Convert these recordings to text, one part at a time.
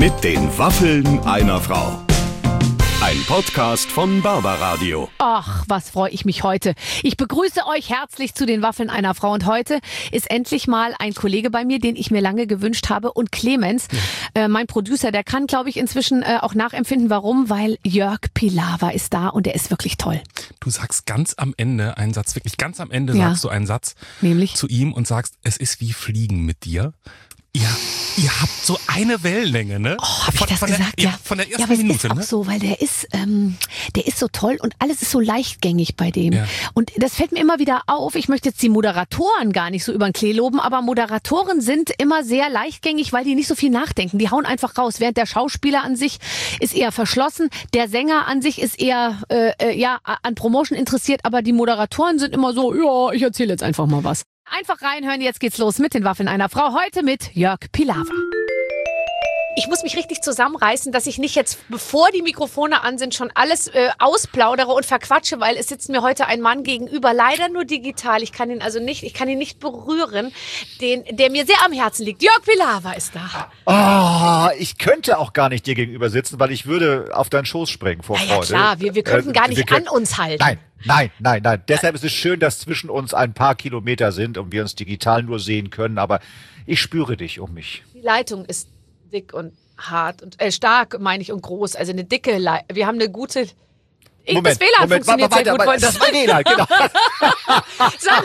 Mit den Waffeln einer Frau. Ein Podcast von Barbaradio. Ach, was freue ich mich heute. Ich begrüße euch herzlich zu den Waffeln einer Frau. Und heute ist endlich mal ein Kollege bei mir, den ich mir lange gewünscht habe. Und Clemens, mein Producer, der kann, glaube ich, inzwischen auch nachempfinden, warum. Weil Jörg Pilawa ist da und der ist wirklich toll. Du sagst ganz am Ende einen Satz, wirklich ganz am Ende sagst du einen Satz nämlich zu ihm und sagst, es ist wie Fliegen mit dir. Ihr habt so eine Wellenlänge, ne? Oh, hab ich das gesagt? Ja, von der ersten aber Minute, es ist auch ne? so, weil der ist so toll und alles ist so leichtgängig bei dem. Ja. Und das fällt mir immer wieder auf. Ich möchte jetzt die Moderatoren gar nicht so über den Klee loben, aber Moderatoren sind immer sehr leichtgängig, weil die nicht so viel nachdenken. Die hauen einfach raus. Während der Schauspieler an sich ist eher verschlossen, der Sänger an sich ist eher an Promotion interessiert, aber die Moderatoren sind immer so, ja, ich erzähle jetzt einfach mal was. Einfach reinhören, jetzt geht's los mit den Waffeln einer Frau. Heute mit Jörg Pilawa. Ich muss mich richtig zusammenreißen, dass ich nicht jetzt, bevor die Mikrofone an sind, schon alles ausplaudere und verquatsche, weil es sitzt mir heute ein Mann gegenüber, leider nur digital. Ich kann ihn nicht berühren, der mir sehr am Herzen liegt. Jörg Pilawa ist da. Oh, ich könnte auch gar nicht dir gegenüber sitzen, weil ich würde auf deinen Schoß springen vor Freude. Ja klar, wir könnten gar nicht an uns halten. Nein. Deshalb ist es schön, dass zwischen uns ein paar Kilometer sind und wir uns digital nur sehen können, aber ich spüre dich um mich. Die Leitung ist dick und hart und stark, meine ich, und groß. Also eine dicke Leitung. Wir haben eine gute... das WLAN funktioniert sehr gut. Das WLAN, genau. Sag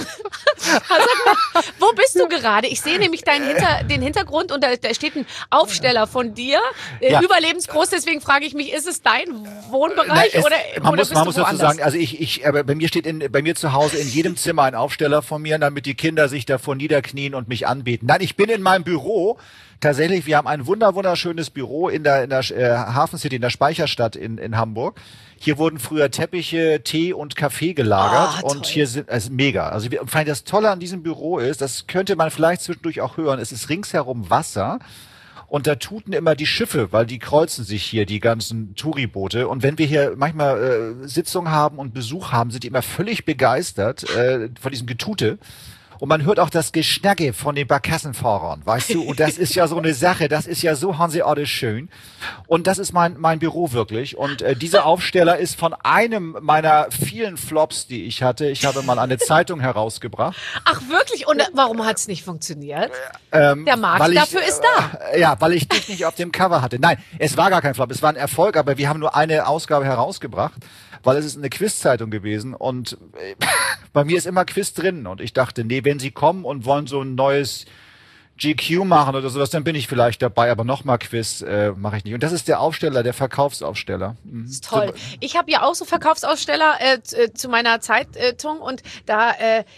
mal, wo bist du gerade? Ich sehe nämlich den Hintergrund und da steht ein Aufsteller von dir, überlebensgroß, deswegen frage ich mich, ist es dein Wohnbereich oder bist du man muss dazu woanders? sagen, also bei mir steht bei mir zu Hause in jedem Zimmer ein Aufsteller von mir, damit die Kinder sich davor niederknien und mich anbeten. Nein, ich bin in meinem Büro. Tatsächlich, wir haben ein wunderschönes Büro in der Hafen City, in der Speicherstadt in Hamburg. Hier wurden früher Teppiche, Tee und Kaffee gelagert und hier sind es mega. Also das Tolle an diesem Büro ist, das könnte man vielleicht zwischendurch auch hören, es ist ringsherum Wasser. Und da tuten immer die Schiffe, weil die kreuzen sich hier, die ganzen Touriboote. Und wenn wir hier manchmal Sitzungen haben und Besuch haben, sind die immer völlig begeistert von diesem Getute. Und man hört auch das Geschnacke von den Barkassenfahrern, weißt du? Und das ist ja so eine Sache, das ist ja so hanseatisch schön. Und das ist mein Büro wirklich. Und dieser Aufsteller ist von einem meiner vielen Flops, die ich hatte. Ich habe mal eine Zeitung herausgebracht. Ach wirklich? Und warum hat es nicht funktioniert? Der Markt dafür ist da. Ja, weil ich dich nicht auf dem Cover hatte. Nein, es war gar kein Flop, es war ein Erfolg, aber wir haben nur eine Ausgabe herausgebracht, weil es ist eine Quizzeitung gewesen und bei mir ist immer Quiz drin und ich dachte, nee, wenn sie kommen und wollen so ein neues GQ machen oder sowas, dann bin ich vielleicht dabei, aber nochmal Quiz mache ich nicht. Und das ist der Aufsteller, der Verkaufsaufsteller. Das ist toll. Ich habe ja auch so Verkaufsaussteller zu meiner Zeitung und da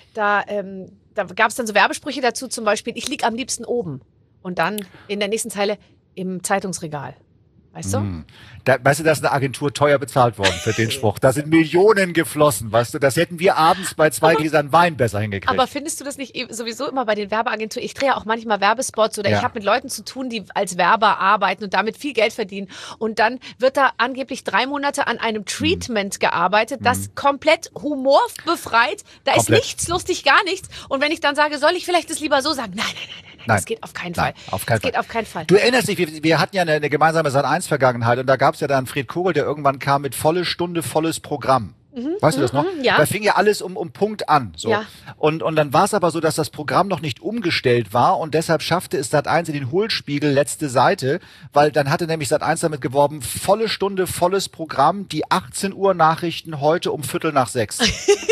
gab es dann so Werbesprüche dazu, zum Beispiel, ich lieg am liebsten oben und dann in der nächsten Zeile im Zeitungsregal. Weißt du? Weißt du, da ist eine Agentur teuer bezahlt worden für den Spruch. Da sind Millionen geflossen, weißt du. Das hätten wir abends bei 2 Gläsern Wein besser hingekriegt. Aber findest du das nicht sowieso immer bei den Werbeagenturen? Ich drehe ja auch manchmal Werbespots oder ich habe mit Leuten zu tun, die als Werber arbeiten und damit viel Geld verdienen. Und dann wird da angeblich 3 Monate an einem Treatment gearbeitet, das komplett humorbefreit. Da ist nichts lustig, gar nichts. Und wenn ich dann sage, soll ich vielleicht das lieber so sagen? Nein. Das geht auf keinen Fall. Geht auf keinen Fall. Du erinnerst dich, wir hatten ja eine gemeinsame Sat.1-Vergangenheit und da gab es ja dann Fred Kogel, der irgendwann kam mit volle Stunde, volles Programm. Weißt du das noch? Ja. Da fing ja alles um Punkt an. So. Ja. Und dann war es aber so, dass das Programm noch nicht umgestellt war und deshalb schaffte es Sat.1 in den Hohlspiegel, letzte Seite, weil dann hatte nämlich Sat.1 damit geworben, volle Stunde, volles Programm, die 18 Uhr Nachrichten heute um 5:45.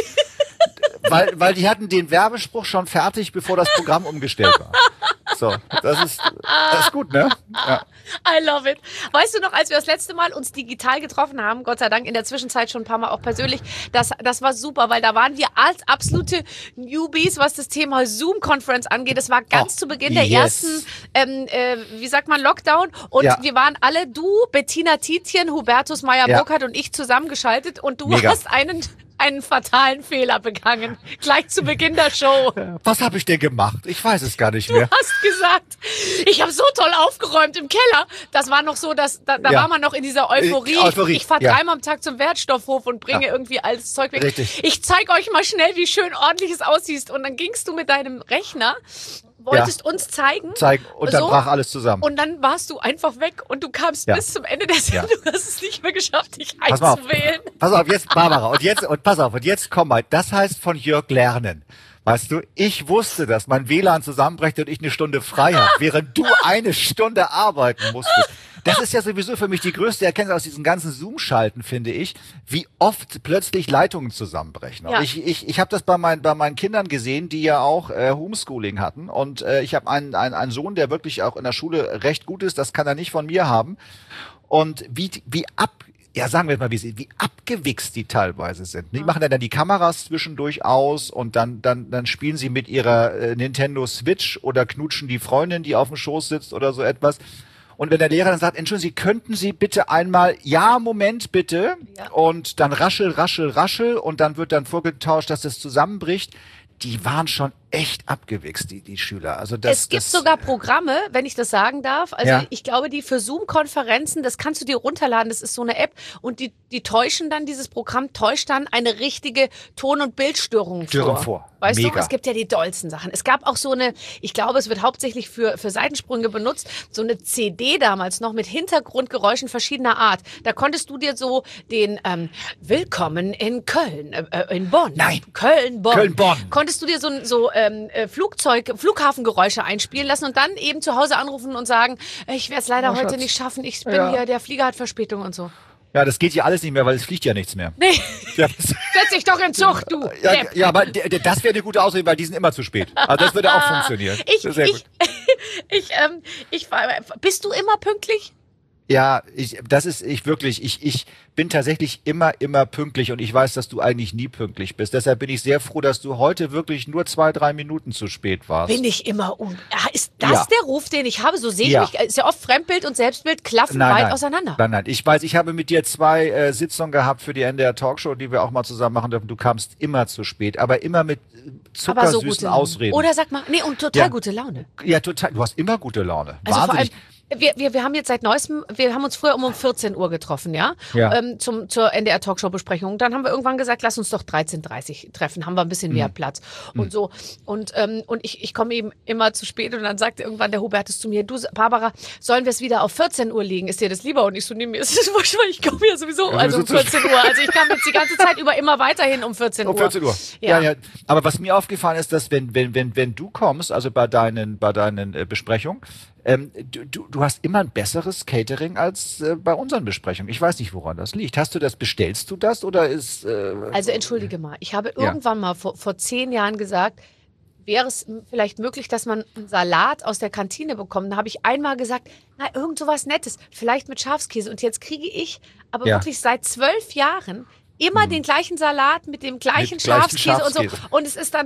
Weil die hatten den Werbespruch schon fertig, bevor das Programm umgestellt war. So, das ist gut, ne? Ja. I love it. Weißt du noch, als wir das letzte Mal uns digital getroffen haben, Gott sei Dank in der Zwischenzeit schon ein paar Mal auch persönlich, das war super, weil da waren wir als absolute Newbies, was das Thema Zoom-Conference angeht. Das war ganz zu Beginn der ersten, Lockdown. Und wir waren alle, du, Bettina Tietjen, Hubertus Meyer-Burkhardt und ich zusammengeschaltet und du hast einen fatalen Fehler begangen, gleich zu Beginn der Show. Was habe ich denn gemacht? Ich weiß es gar nicht mehr. Du hast gesagt, ich habe so toll aufgeräumt im Keller. Das war noch so, da war man noch in dieser Euphorie. Ich fahre 3-mal am Tag zum Wertstoffhof und bringe irgendwie alles Zeug weg. Richtig. Ich zeige euch mal schnell, wie schön ordentlich es aussieht. Und dann gingst du mit deinem Rechner wolltest uns zeigen. Und dann brach alles zusammen. Und dann warst du einfach weg und du kamst bis zum Ende der Sendung. Du hast es nicht mehr geschafft, dich einzuwählen. Pass auf, jetzt, Barbara, und jetzt komm mal. Das heißt von Jörg lernen. Weißt du, ich wusste, dass mein WLAN zusammenbricht und ich eine Stunde frei habe, während du eine Stunde arbeiten musstest. Das ist ja sowieso für mich die größte Erkenntnis aus diesen ganzen Zoom-Schalten, finde ich, wie oft plötzlich Leitungen zusammenbrechen. Ja. Ich habe das bei meinen Kindern gesehen, die ja auch Homeschooling hatten. Und ich habe einen Sohn, der wirklich auch in der Schule recht gut ist. Das kann er nicht von mir haben. Und sagen wir mal, wie abgewichst die teilweise sind. Die machen dann die Kameras zwischendurch aus und dann spielen sie mit ihrer Nintendo Switch oder knutschen die Freundin, die auf dem Schoß sitzt oder so etwas. Und wenn der Lehrer dann sagt, entschuldigen Sie, könnten Sie bitte einmal, Moment bitte, und dann raschel und dann wird dann vorgetauscht, dass das zusammenbricht. Die waren schon echt abgewichst, die Schüler. Also es gibt sogar Programme, wenn ich das sagen darf. Also ich glaube, die für Zoom-Konferenzen, das kannst du dir runterladen, das ist so eine App und die täuschen dann, dieses Programm täuscht dann eine richtige Ton- und Bildstörung vor. Weißt du, es gibt ja die dollsten Sachen. Es gab auch so eine, ich glaube, es wird hauptsächlich für Seitensprünge benutzt, so eine CD damals noch mit Hintergrundgeräuschen verschiedener Art. Da konntest du dir so den Willkommen in Köln, in Bonn. Nein. Köln-Bonn. Konntest du dir so Flughafengeräusche einspielen lassen und dann eben zu Hause anrufen und sagen, ich werde es leider heute nicht schaffen, ich bin hier, der Flieger hat Verspätung und so. Ja, das geht ja alles nicht mehr, weil es fliegt ja nichts mehr. Nee, setz dich doch in Zucht, du. Ja, aber das wäre eine gute Ausrede, weil die sind immer zu spät. Also das würde auch funktionieren. Bist du immer pünktlich? Ja, ich bin tatsächlich immer pünktlich und ich weiß, dass du eigentlich nie pünktlich bist. Deshalb bin ich sehr froh, dass du heute wirklich nur 2-3 Minuten zu spät warst. Bin ich immer Ist das der Ruf, den ich habe? So sehe ich mich. Ist ja oft Fremdbild und Selbstbild klaffen weit auseinander. Nein. Ich weiß, ich habe mit dir 2 Sitzungen gehabt für die NDR Talkshow, die wir auch mal zusammen machen dürfen. Du kamst immer zu spät, aber immer mit zuckersüßen Ausreden. Oder sag mal, und total gute Laune. Ja, total. Du hast immer gute Laune. Also wahnsinnig. Vor allem, wir haben jetzt seit neuestem, wir haben uns früher um 14 Uhr getroffen, zur NDR Talkshow Besprechung. Dann haben wir irgendwann gesagt, lass uns doch 13:30 treffen, haben wir ein bisschen mehr Platz und so. Und ich komme eben immer zu spät und dann sagt irgendwann der Hubertus zu mir, du Barbara, sollen wir es wieder auf 14 Uhr legen? Ist dir das lieber? Und ich so, nee, mir ist das wurscht, weil ich komme ja sowieso um 14 Uhr. Also ich kam jetzt die ganze Zeit über immer weiterhin um 14 Uhr. Um 14 Uhr. Ja. Aber was mir aufgefallen ist, dass wenn du kommst, also bei deinen Besprechungen, du hast immer ein besseres Catering als bei unseren Besprechungen. Ich weiß nicht, woran das liegt. Bestellst du das oder ist... Also entschuldige mal, ich habe irgendwann mal vor 10 Jahren gesagt, wäre es vielleicht möglich, dass man einen Salat aus der Kantine bekommt. Da habe ich einmal gesagt, irgend so was Nettes, vielleicht mit Schafskäse. Und jetzt kriege ich aber wirklich seit 12 Jahren immer den gleichen Salat mit dem gleichen Schafskäse und so. Und es ist dann,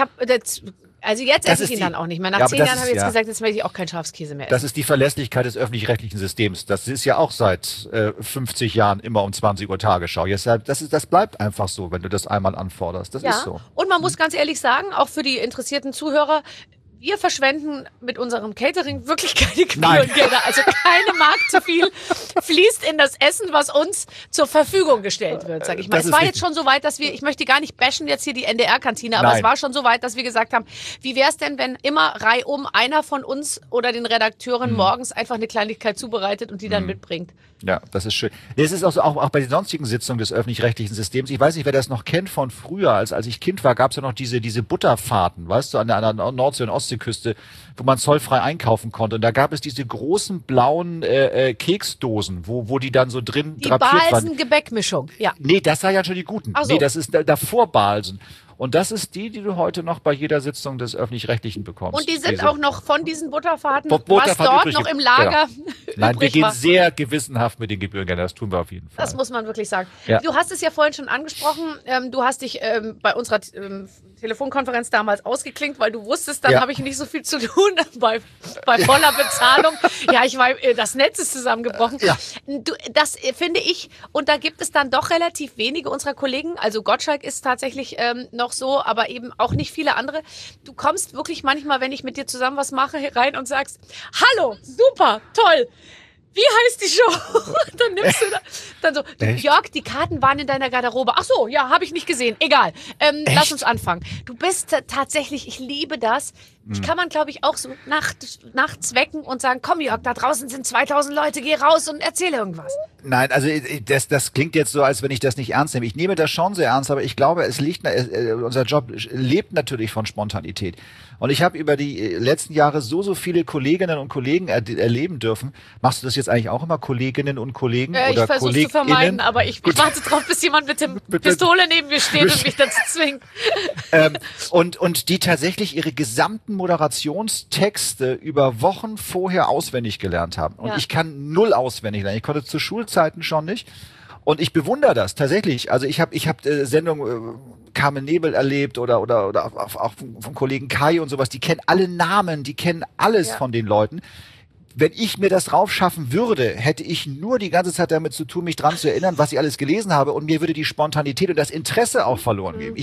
also jetzt esse ich ihn dann auch nicht mehr. Nach 10 Jahren habe ich jetzt gesagt, jetzt möchte ich auch keinen Schafskäse mehr essen. Das ist die Verlässlichkeit des öffentlich-rechtlichen Systems. Das ist ja auch seit 50 Jahren immer um 20 Uhr Tagesschau. Das bleibt einfach so, wenn du das einmal anforderst. Das ist so. Und man muss ganz ehrlich sagen, auch für die interessierten Zuhörer, wir verschwenden mit unserem Catering wirklich keine Gebührengelder. Also keine Mark zu viel fließt in das Essen, was uns zur Verfügung gestellt wird, sag ich mal. Es war jetzt schon so weit, dass ich möchte gar nicht bashen jetzt hier die NDR-Kantine, aber es war schon so weit, dass wir gesagt haben, wie wäre es denn, wenn immer reihum einer von uns oder den Redakteuren morgens einfach eine Kleinigkeit zubereitet und die dann mitbringt. Ja, das ist schön. Das ist auch bei den sonstigen Sitzungen des öffentlich-rechtlichen Systems. Ich weiß nicht, wer das noch kennt von früher. Als ich Kind war, gab es ja noch diese Butterfahrten, weißt du, an der Nordsee- und Ostseeküste, wo man zollfrei einkaufen konnte. Und da gab es diese großen blauen Keksdosen, wo die dann so drin drapiert waren. Die Balsen-Gebäckmischung, ja. Nee, das war ja schon die guten. Ach so. Nee, das ist davor Balsen. Und das ist die du heute noch bei jeder Sitzung des Öffentlich-Rechtlichen bekommst. Und die sind auch noch von diesen Butterfahrten, was dort noch im Lager Nein, wir gehen sehr gewissenhaft mit den Gebührengeldern, das tun wir auf jeden Fall. Das muss man wirklich sagen. Ja. Du hast es ja vorhin schon angesprochen, du hast dich bei unserer Telefonkonferenz damals ausgeklinkt, weil du wusstest, dann habe ich nicht so viel zu tun bei voller Bezahlung. Das Netz ist zusammengebrochen. Ja. Das finde ich, und da gibt es dann doch relativ wenige unserer Kollegen, also Gottschalk ist tatsächlich noch so, aber eben auch nicht viele andere. Du kommst wirklich manchmal, wenn ich mit dir zusammen was mache, rein und sagst, hallo, super, toll. wie heißt die Show? Dann nimmst du dann so, Jörg, die Karten waren in deiner Garderobe. Ach so, ja, habe ich nicht gesehen. Egal. Lass uns anfangen. Du bist tatsächlich, ich liebe das. Ich kann man, glaube ich, auch so nachts wecken und sagen, komm Jörg, da draußen sind 2000 Leute, geh raus und erzähl irgendwas. Nein, also das klingt jetzt so, als wenn ich das nicht ernst nehme. Ich nehme das schon sehr ernst, aber ich glaube, unser Job lebt natürlich von Spontanität. Und ich habe über die letzten Jahre so viele Kolleginnen und Kollegen erleben dürfen. Machst du das jetzt eigentlich auch immer, Kolleginnen und Kollegen oder ich versuche es zu vermeiden, aber ich warte drauf, bis jemand mit der Pistole neben mir steht und mich dazu zwingt. Und die tatsächlich ihre gesamten Moderationstexte über Wochen vorher auswendig gelernt haben. Und ich kann null auswendig lernen. Ich konnte zu Schulzeiten schon nicht. Und ich bewundere das tatsächlich. Also ich habe Sendungen Carmen Nebel erlebt oder auch vom Kollegen Kai und sowas. Die kennen alle Namen, die kennen alles von den Leuten. Wenn ich mir das raufschaffen würde, hätte ich nur die ganze Zeit damit zu tun, mich dran zu erinnern, was ich alles gelesen habe, und mir würde die Spontanität und das Interesse auch verloren gehen.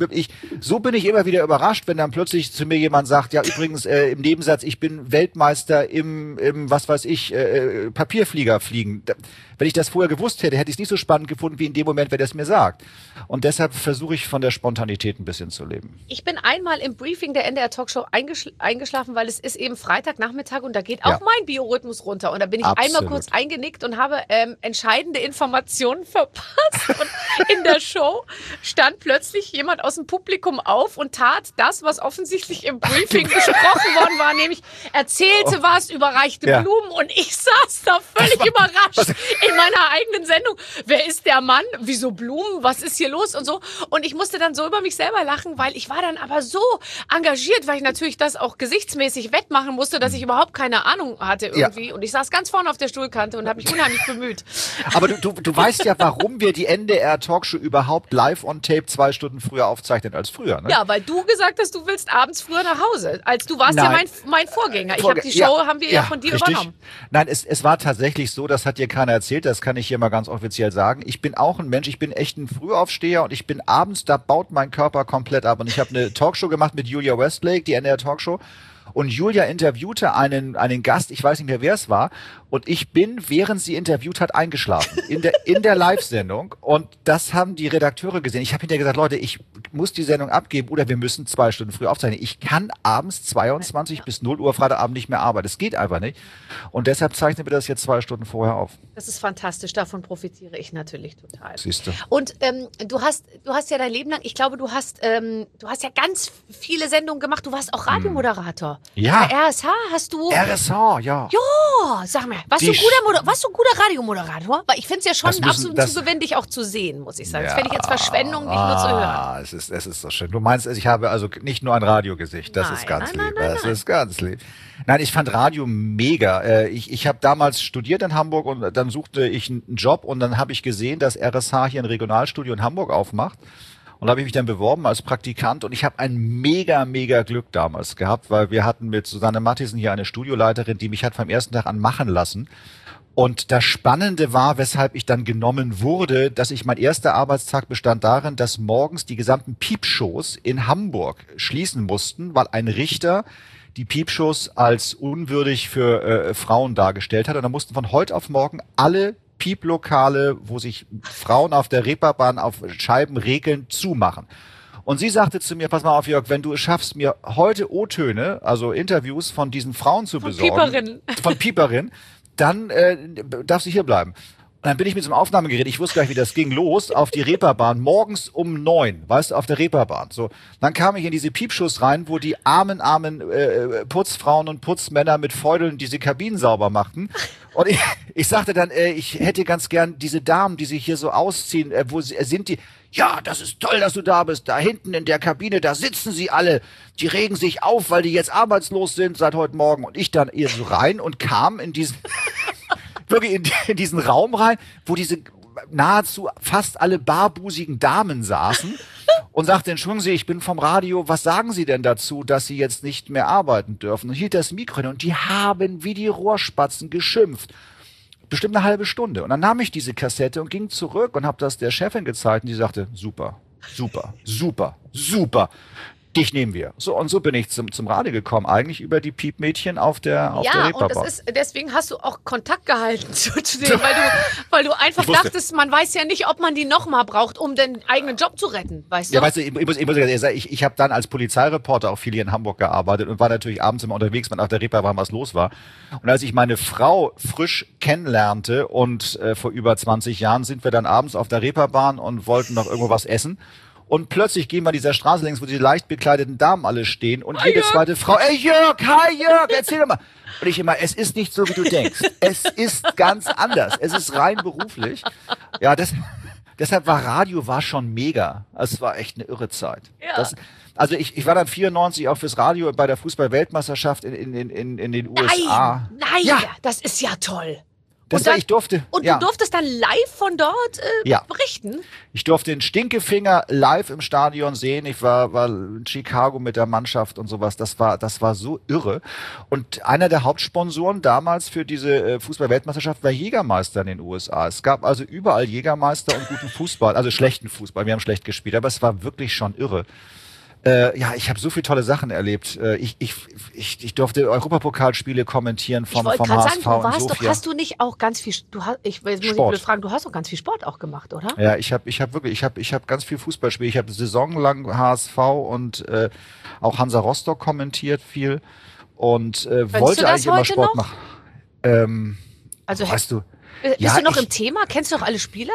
So bin ich immer wieder überrascht, wenn dann plötzlich zu mir jemand sagt, ja übrigens im Nebensatz, ich bin Weltmeister im was weiß ich, Papierflieger fliegen. Wenn ich das vorher gewusst hätte, hätte ich es nicht so spannend gefunden wie in dem Moment, wenn er es mir sagt. Und deshalb versuche ich von der Spontanität ein bisschen zu leben. Ich bin einmal im Briefing der NDR Talkshow eingeschlafen, weil es ist eben Freitagnachmittag und da geht auch mein Biorhythmus runter. Und da bin ich einmal kurz eingenickt und habe entscheidende Informationen verpasst. Und in der Show stand plötzlich jemand aus dem Publikum auf und tat das, was offensichtlich im Briefing besprochen worden war, nämlich erzählte was, überreichte Blumen, und ich saß da völlig überrascht in meiner eigenen Sendung. Wer ist der Mann? Wieso Blumen? Was ist hier los? Und so. Und ich musste dann so über mich selber lachen, weil ich war dann aber so engagiert, weil ich natürlich das auch gesichtsmäßig wettmachen musste, dass ich überhaupt keine Ahnung hatte irgendwie. Und ich saß ganz vorne auf der Stuhlkante und habe mich unheimlich bemüht. Aber du weißt ja, warum wir die NDR Talkshow überhaupt live on tape 2 Stunden früher aufzeichnen als früher, ne? Ja, weil du gesagt hast, du willst abends früher nach Hause. Als du warst ja mein Vorgänger. Ich habe die Show, haben wir ja von dir übernommen. Nein, es war tatsächlich so, das hat dir keiner erzählt, das kann ich hier mal ganz offiziell sagen. Ich bin auch ein Mensch, ich bin echt ein Frühaufsteher und ich bin abends, da baut mein Körper komplett ab. Und ich habe eine Talkshow gemacht mit Julia Westlake, die NDR Talkshow. Und Julia interviewte einen Gast, ich weiß nicht mehr, wer es war, und ich bin, während sie interviewt hat, eingeschlafen in der Live-Sendung, und das haben die Redakteure gesehen. Ich habe hinterher gesagt, Leute, ich muss die Sendung abgeben oder wir müssen 2 Stunden früh aufzeichnen. Ich kann abends 22 bis 0 Uhr Freitagabend nicht mehr arbeiten. Das geht einfach nicht. Und deshalb zeichnen wir das jetzt 2 Stunden vorher auf. Das ist fantastisch. Davon profitiere ich natürlich total. Siehst du. Und du hast ja dein Leben lang, ich glaube, du hast ja ganz viele Sendungen gemacht. Du warst auch Radiomoderator. Ja. Bei RSH hast du... RSH, ja. Ja, sag mal, warst du ein guter Radiomoderator? Weil ich finde es ja schon absolut Zugewinn, dich auch zu sehen, muss ich sagen. Das fände ich jetzt Verschwendung, dich nur zu hören. Es ist so schön. Du meinst, ich habe also nicht nur ein Radiogesicht. Das ist ganz lieb. Das ist ganz lieb. Nein, ich fand Radio mega. Ich habe damals studiert in Hamburg und dann suchte ich einen Job und dann habe ich gesehen, dass RSH hier ein Regionalstudio in Hamburg aufmacht. Und da habe ich mich dann beworben als Praktikant und ich habe ein mega Glück damals gehabt, weil wir hatten mit Susanne Matthiesen hier eine Studioleiterin, die mich hat vom ersten Tag an machen lassen. Und das Spannende war, weshalb ich dann genommen wurde, dass mein erster Arbeitstag bestand darin, dass morgens die gesamten Piepshows in Hamburg schließen mussten, weil ein Richter die Piepshows als unwürdig für Frauen dargestellt hat. Und da mussten von heute auf morgen alle Pieplokale, wo sich Frauen auf der Reeperbahn auf Scheiben regeln, zumachen. Und sie sagte zu mir, pass mal auf, Jörg, wenn du es schaffst, mir heute O-Töne, also Interviews von diesen Frauen zu besorgen, von Pieperinnen, dann darfst du hier bleiben. Und dann bin ich mit so einem Aufnahmegerät, ich wusste gar nicht, wie das ging, los auf die Reeperbahn, morgens um 9, weißt du, auf der Reeperbahn. So, dann kam ich in diese Piepshows rein, wo die armen Putzfrauen und Putzmänner mit Fäudeln diese Kabinen sauber machten. Und ich sagte dann, ich hätte ganz gern diese Damen, die sich hier so ausziehen, wo sind die? Ja, das ist toll, dass du da bist. Da hinten in der Kabine, da sitzen sie alle. Die regen sich auf, weil die jetzt arbeitslos sind seit heute Morgen. Und ich dann eher so rein und kam in diesen, wirklich in diesen Raum rein, wo diese nahezu fast alle barbusigen Damen saßen und sagte, entschuldigen Sie, ich bin vom Radio, was sagen Sie denn dazu, dass Sie jetzt nicht mehr arbeiten dürfen? Und hielt das Mikro hin und die haben wie die Rohrspatzen geschimpft. Bestimmt eine halbe Stunde. Und dann nahm ich diese Kassette und ging zurück und habe das der Chefin gezeigt und die sagte, super. dich nehmen wir. So, und so bin ich zum Radio gekommen, eigentlich über die Piepmädchen auf der Reeperbahn. Ja, und deswegen hast du auch Kontakt gehalten zu denen, weil du einfach dachtest, man weiß ja nicht, ob man die nochmal braucht, um den eigenen Job zu retten, weißt du? Ja, weißt du, ich muss ganz ehrlich sagen, ich habe dann als Polizeireporter auch viel hier in Hamburg gearbeitet und war natürlich abends immer unterwegs, wenn auf der Reeperbahn was los war. Und als ich meine Frau frisch kennenlernte und vor über 20 Jahren sind wir dann abends auf der Reeperbahn und wollten noch irgendwo was essen. Und plötzlich gehen wir dieser Straße längs, wo die leicht bekleideten Damen alle stehen und jede zweite Frau, ey Jörg, hi Jörg, erzähl doch mal. Und ich immer, es ist nicht so, wie du denkst. Es ist ganz anders. Es ist rein beruflich. Ja, deshalb war Radio schon mega. Also es war echt eine irre Zeit. Ja. Also ich war dann 94 auch fürs Radio bei der Fußball-Weltmeisterschaft in den USA. Nein, das ist ja toll. Ich durfte. Und du durftest dann live von dort berichten? Ich durfte den Stinkefinger live im Stadion sehen. Ich war in Chicago mit der Mannschaft und sowas. Das war so irre. Und einer der Hauptsponsoren damals für diese Fußball-Weltmeisterschaft war Jägermeister in den USA. Es gab also überall Jägermeister und guten Fußball, also schlechten Fußball. Wir haben schlecht gespielt, aber es war wirklich schon irre. Ich habe so viele tolle Sachen erlebt. Ich durfte Europapokalspiele kommentieren vom HSV sagen, in Sofia. Hast du nicht auch ganz viel, ich muss fragen, du hast doch ganz viel Sport auch gemacht, oder? Ja, ich habe ganz viel Fußball gespielt. Ich habe saisonlang HSV und auch Hansa Rostock kommentiert viel und wollte eigentlich immer Sport machen. Also weißt du, bist du noch im Thema? Kennst du noch alle Spieler?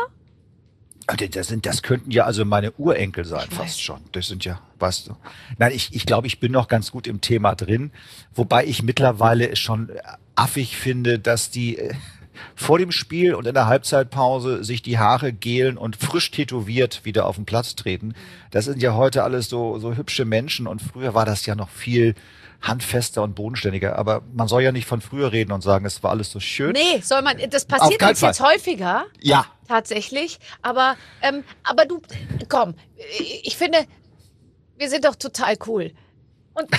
Das könnten ja also meine Urenkel sein, fast schon. Das sind ja, weißt du. Nein, ich glaube, ich bin noch ganz gut im Thema drin. Wobei ich mittlerweile es schon affig finde, dass die vor dem Spiel und in der Halbzeitpause sich die Haare gelen und frisch tätowiert wieder auf den Platz treten. Das sind ja heute alles so hübsche Menschen und früher war das ja noch viel handfester und bodenständiger. Aber man soll ja nicht von früher reden und sagen, es war alles so schön. Nee, das passiert uns jetzt häufiger. Ja. Tatsächlich. Aber du, komm, ich finde, wir sind doch total cool. Und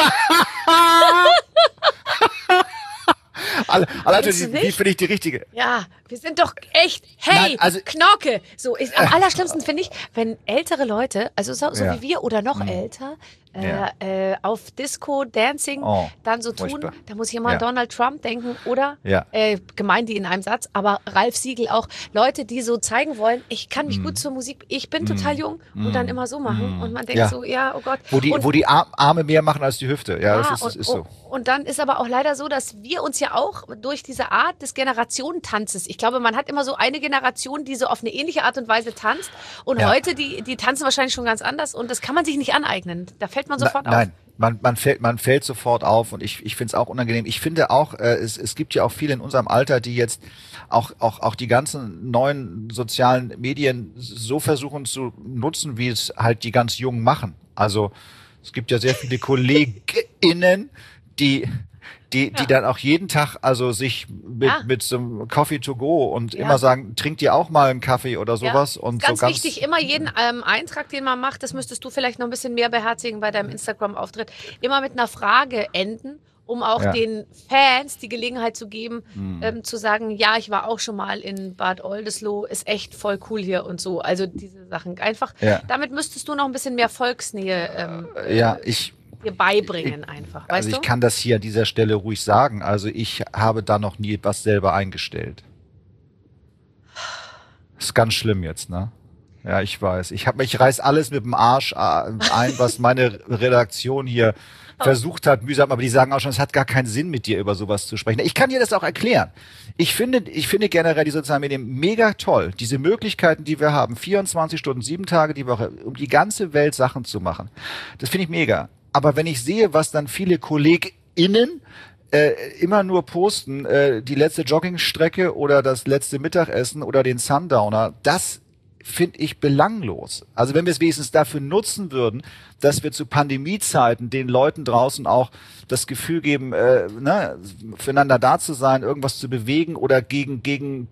wie finde ich die richtige? Ja, wir sind doch echt, hey, Knorke. So, am allerschlimmsten finde ich, wenn ältere Leute, also so wie wir oder noch älter, auf Disco, Dancing, dann so tun, furchtbar. Da muss ich immer an Donald Trump denken oder, gemein die in einem Satz, aber Ralf Siegel auch, Leute, die so zeigen wollen, ich kann mich gut zur Musik, ich bin total jung und dann immer so machen und man denkt so, oh Gott. Wo die Arme mehr machen als die Hüfte, das ist so. Und dann ist aber auch leider so, dass wir uns ja auch durch diese Art des Generationentanzes, ich glaube, man hat immer so eine Generation, die so auf eine ähnliche Art und Weise tanzt und heute, die tanzen wahrscheinlich schon ganz anders und das kann man sich nicht aneignen. Da fällt man sofort auf. Nein, man fällt sofort auf und ich finde es auch unangenehm. Ich finde auch, es gibt ja auch viele in unserem Alter, die jetzt auch die ganzen neuen sozialen Medien so versuchen zu nutzen, wie es halt die ganz Jungen machen. Also es gibt ja sehr viele KollegInnen, die dann auch jeden Tag also sich mit so einem Coffee to go und immer sagen, trinkt ihr auch mal einen Kaffee oder sowas. Und ganz wichtig, immer jeden Eintrag, den man macht, das müsstest du vielleicht noch ein bisschen mehr beherzigen bei deinem Instagram-Auftritt, immer mit einer Frage enden, um auch den Fans die Gelegenheit zu geben, zu sagen, ja, ich war auch schon mal in Bad Oldesloe, ist echt voll cool hier und so. Also diese Sachen. Einfach, damit müsstest du noch ein bisschen mehr Volksnähe dir beibringen einfach. Weißt du? Ich kann das hier an dieser Stelle ruhig sagen. Also ich habe da noch nie was selber eingestellt. Das ist ganz schlimm jetzt, ne? Ja, ich weiß. Ich reiß alles mit dem Arsch ein, was meine Redaktion hier versucht hat, mühsam, aber die sagen auch schon, es hat gar keinen Sinn, mit dir über sowas zu sprechen. Ich kann dir das auch erklären. Ich finde generell die sozialen Medien mega toll. Diese Möglichkeiten, die wir haben, 24 Stunden, 7 Tage die Woche, um die ganze Welt Sachen zu machen. Das finde ich mega. Aber wenn ich sehe, was dann viele KollegInnen immer nur posten, die letzte Joggingstrecke oder das letzte Mittagessen oder den Sundowner, das finde ich belanglos. Also wenn wir es wenigstens dafür nutzen würden, dass wir zu Pandemiezeiten den Leuten draußen auch das Gefühl geben, füreinander da zu sein, irgendwas zu bewegen oder gegen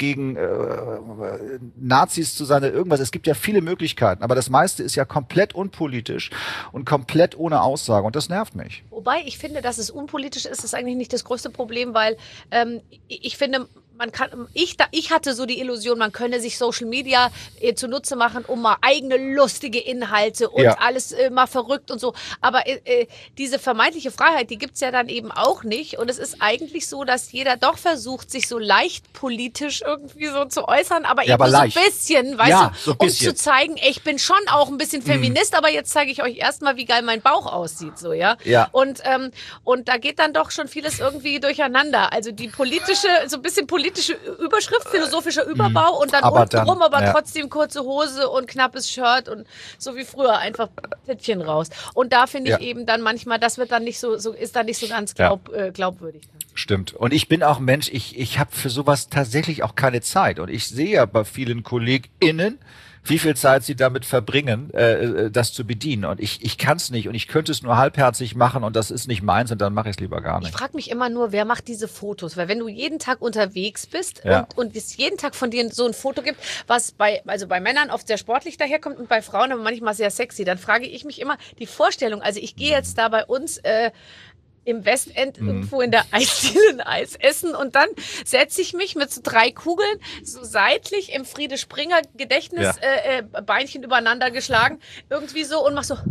Nazis zu sein oder irgendwas. Es gibt ja viele Möglichkeiten, aber das meiste ist ja komplett unpolitisch und komplett ohne Aussage und das nervt mich. Wobei ich finde, dass es unpolitisch ist eigentlich nicht das größte Problem, weil ich finde, ich hatte so die Illusion, man könne sich Social Media zunutze machen, um mal eigene lustige Inhalte und alles mal verrückt und so. Aber diese vermeintliche Freiheit, die gibt's ja dann eben auch nicht. Und es ist eigentlich so, dass jeder doch versucht, sich so leicht politisch irgendwie so zu äußern, aber eben so ein bisschen, weißt du, so ein bisschen. um zu zeigen, ich bin schon auch ein bisschen Feminist, aber jetzt zeige ich euch erstmal, wie geil mein Bauch aussieht, so, ja. Und da geht dann doch schon vieles irgendwie durcheinander. Also die politische, so ein bisschen politische Überschrift, philosophischer Überbau und dann untenrum aber trotzdem kurze Hose und knappes Shirt und so wie früher einfach Tittchen raus. Und da finde ich eben dann manchmal, das wird dann nicht so ist dann nicht so ganz glaubwürdig. Stimmt. Und ich bin auch ein Mensch, ich habe für sowas tatsächlich auch keine Zeit. Und ich sehe ja bei vielen KollegInnen, wie viel Zeit sie damit verbringen, das zu bedienen. Und ich kann es nicht und ich könnte es nur halbherzig machen und das ist nicht meins und dann mache ich es lieber gar nicht. Ich frage mich immer nur, wer macht diese Fotos? Weil wenn du jeden Tag unterwegs bist und es jeden Tag von dir so ein Foto gibt, was bei Männern oft sehr sportlich daherkommt und bei Frauen aber manchmal sehr sexy, dann frage ich mich immer die Vorstellung, also ich gehe jetzt da bei uns im Westend irgendwo in der Eisdiele ein Eis essen und dann setze ich mich mit so 3 Kugeln so seitlich im Friede Springer Gedächtnis Beinchen übereinander geschlagen irgendwie so und mach so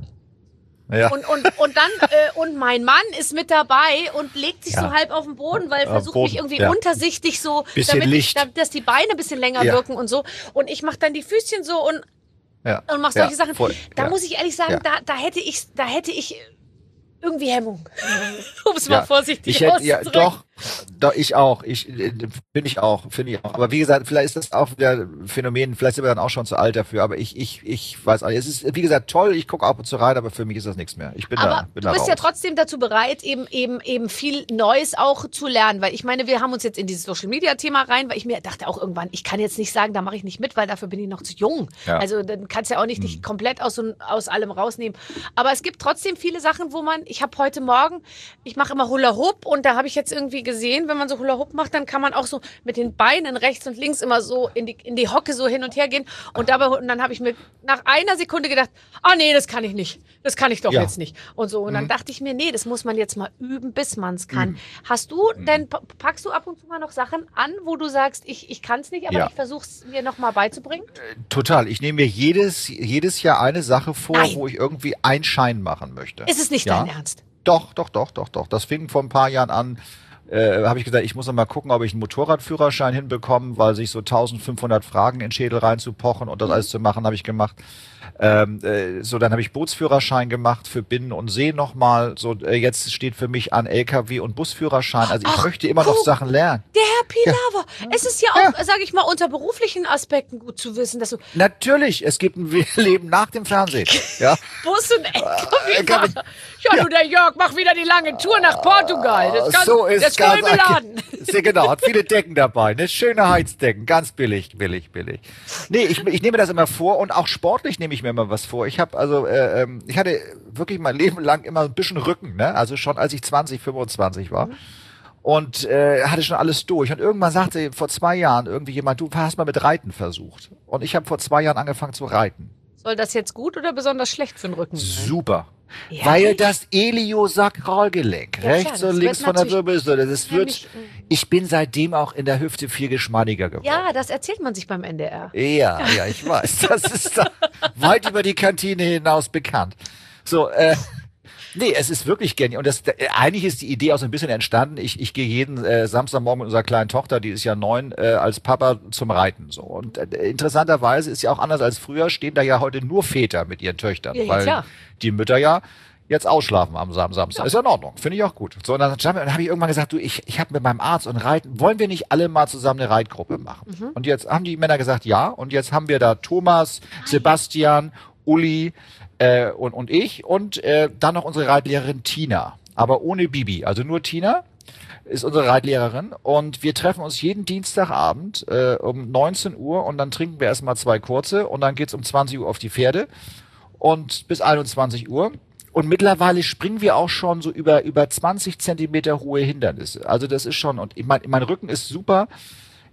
und dann und mein Mann ist mit dabei und legt sich so halb auf den Boden, weil er versucht mich irgendwie untersichtig so dass die Beine ein bisschen länger wirken und so und ich mache dann die Füßchen so und mach solche Sachen. Da muss ich ehrlich sagen, da hätte ich irgendwie Hemmung, um es mal vorsichtig auszudrücken. Doch, ich auch. Finde ich auch. Aber wie gesagt, vielleicht ist das auch wieder ein Phänomen, vielleicht sind wir dann auch schon zu alt dafür, aber ich weiß auch nicht. Es ist, wie gesagt, toll, ich gucke ab und zu rein, aber für mich ist das nichts mehr. Ich bin aber bin du bist raus. ja trotzdem dazu bereit, eben viel Neues auch zu lernen, weil ich meine, wir haben uns jetzt in dieses Social-Media-Thema rein, weil ich mir dachte auch irgendwann, ich kann jetzt nicht sagen, da mache ich nicht mit, weil dafür bin ich noch zu jung. Ja. Also dann kannst du ja auch nicht dich komplett aus allem rausnehmen. Aber es gibt trotzdem viele Sachen, ich habe heute Morgen, ich mache immer Hula Hoop und da habe ich jetzt irgendwie gesehen, wenn man so Hula Hoop macht, dann kann man auch so mit den Beinen rechts und links immer so in die Hocke so hin und her gehen und dann habe ich mir nach einer Sekunde gedacht, nee, das kann ich nicht. Das kann ich doch jetzt nicht. Und so. Und dann dachte ich mir, nee, das muss man jetzt mal üben, bis man es kann. Hast du denn, packst du ab und zu mal noch Sachen an, wo du sagst, ich kann es nicht, aber ich versuche es mir noch mal beizubringen? Total. Ich nehme mir jedes Jahr eine Sache vor, wo ich irgendwie einen Schein machen möchte. Ist es nicht dein Ernst? Doch. Das fing vor ein paar Jahren an. Habe ich gesagt, ich muss noch mal gucken, ob ich einen Motorradführerschein hinbekomme, weil sich so 1500 Fragen in den Schädel reinzupochen und das alles zu machen, habe ich gemacht. Dann habe ich Bootsführerschein gemacht für Binnen und See nochmal. Jetzt steht für mich an LKW und Busführerschein. Also ich möchte immer noch Sachen lernen. Der Herr Pilawa. Es ist ja auch, sage ich mal, unter beruflichen Aspekten gut zu wissen, dass du... Natürlich, es gibt ein Leben nach dem Fernsehen. Ja. Bus und LKW. Du, der Jörg macht wieder die lange Tour nach Portugal. Das ist ganz genau, hat viele Decken dabei. Ne? Schöne Heizdecken, ganz billig. Nee, ich nehme das immer vor und auch sportlich nehme ich mir immer was vor. Ich hatte wirklich mein Leben lang immer ein bisschen Rücken, ne? Also schon als ich 20, 25 war. Und hatte schon alles durch. Und irgendwann sagte vor 2 Jahren irgendwie jemand, du hast mal mit Reiten versucht. Und ich habe vor 2 Jahren angefangen zu reiten. Soll das jetzt gut oder besonders schlecht für den Rücken sein? Super. Ja, weil das Iliosakralgelenk rechts und links von der Wirbelsäule, ich bin seitdem auch in der Hüfte viel geschmeidiger geworden. Ja, das erzählt man sich beim NDR. Ja, ich weiß. Das ist da weit über die Kantine hinaus bekannt. Nee, es ist wirklich genial. Und eigentlich ist die Idee auch so ein bisschen entstanden. Ich gehe jeden Samstagmorgen mit unserer kleinen Tochter, die ist ja 9, als Papa zum Reiten. So. Und interessanterweise ist ja auch anders als früher, stehen da ja heute nur Väter mit ihren Töchtern. Ja, weil die Mütter ja jetzt ausschlafen am Samstag. Ja. Ist ja in Ordnung. Finde ich auch gut. So, und dann habe ich irgendwann gesagt, ich habe mit meinem Arzt und Reiten, wollen wir nicht alle mal zusammen eine Reitgruppe machen? Und jetzt haben die Männer gesagt, ja. Und jetzt haben wir da Thomas, Sebastian, Uli, und ich und dann noch unsere Reitlehrerin Tina, aber ohne Bibi, also nur Tina ist unsere Reitlehrerin und wir treffen uns jeden Dienstagabend um 19 Uhr und dann trinken wir erstmal 2 kurze und dann geht's um 20 Uhr auf die Pferde und bis 21 Uhr und mittlerweile springen wir auch schon so über 20 Zentimeter hohe Hindernisse, also das ist schon und mein Rücken ist super.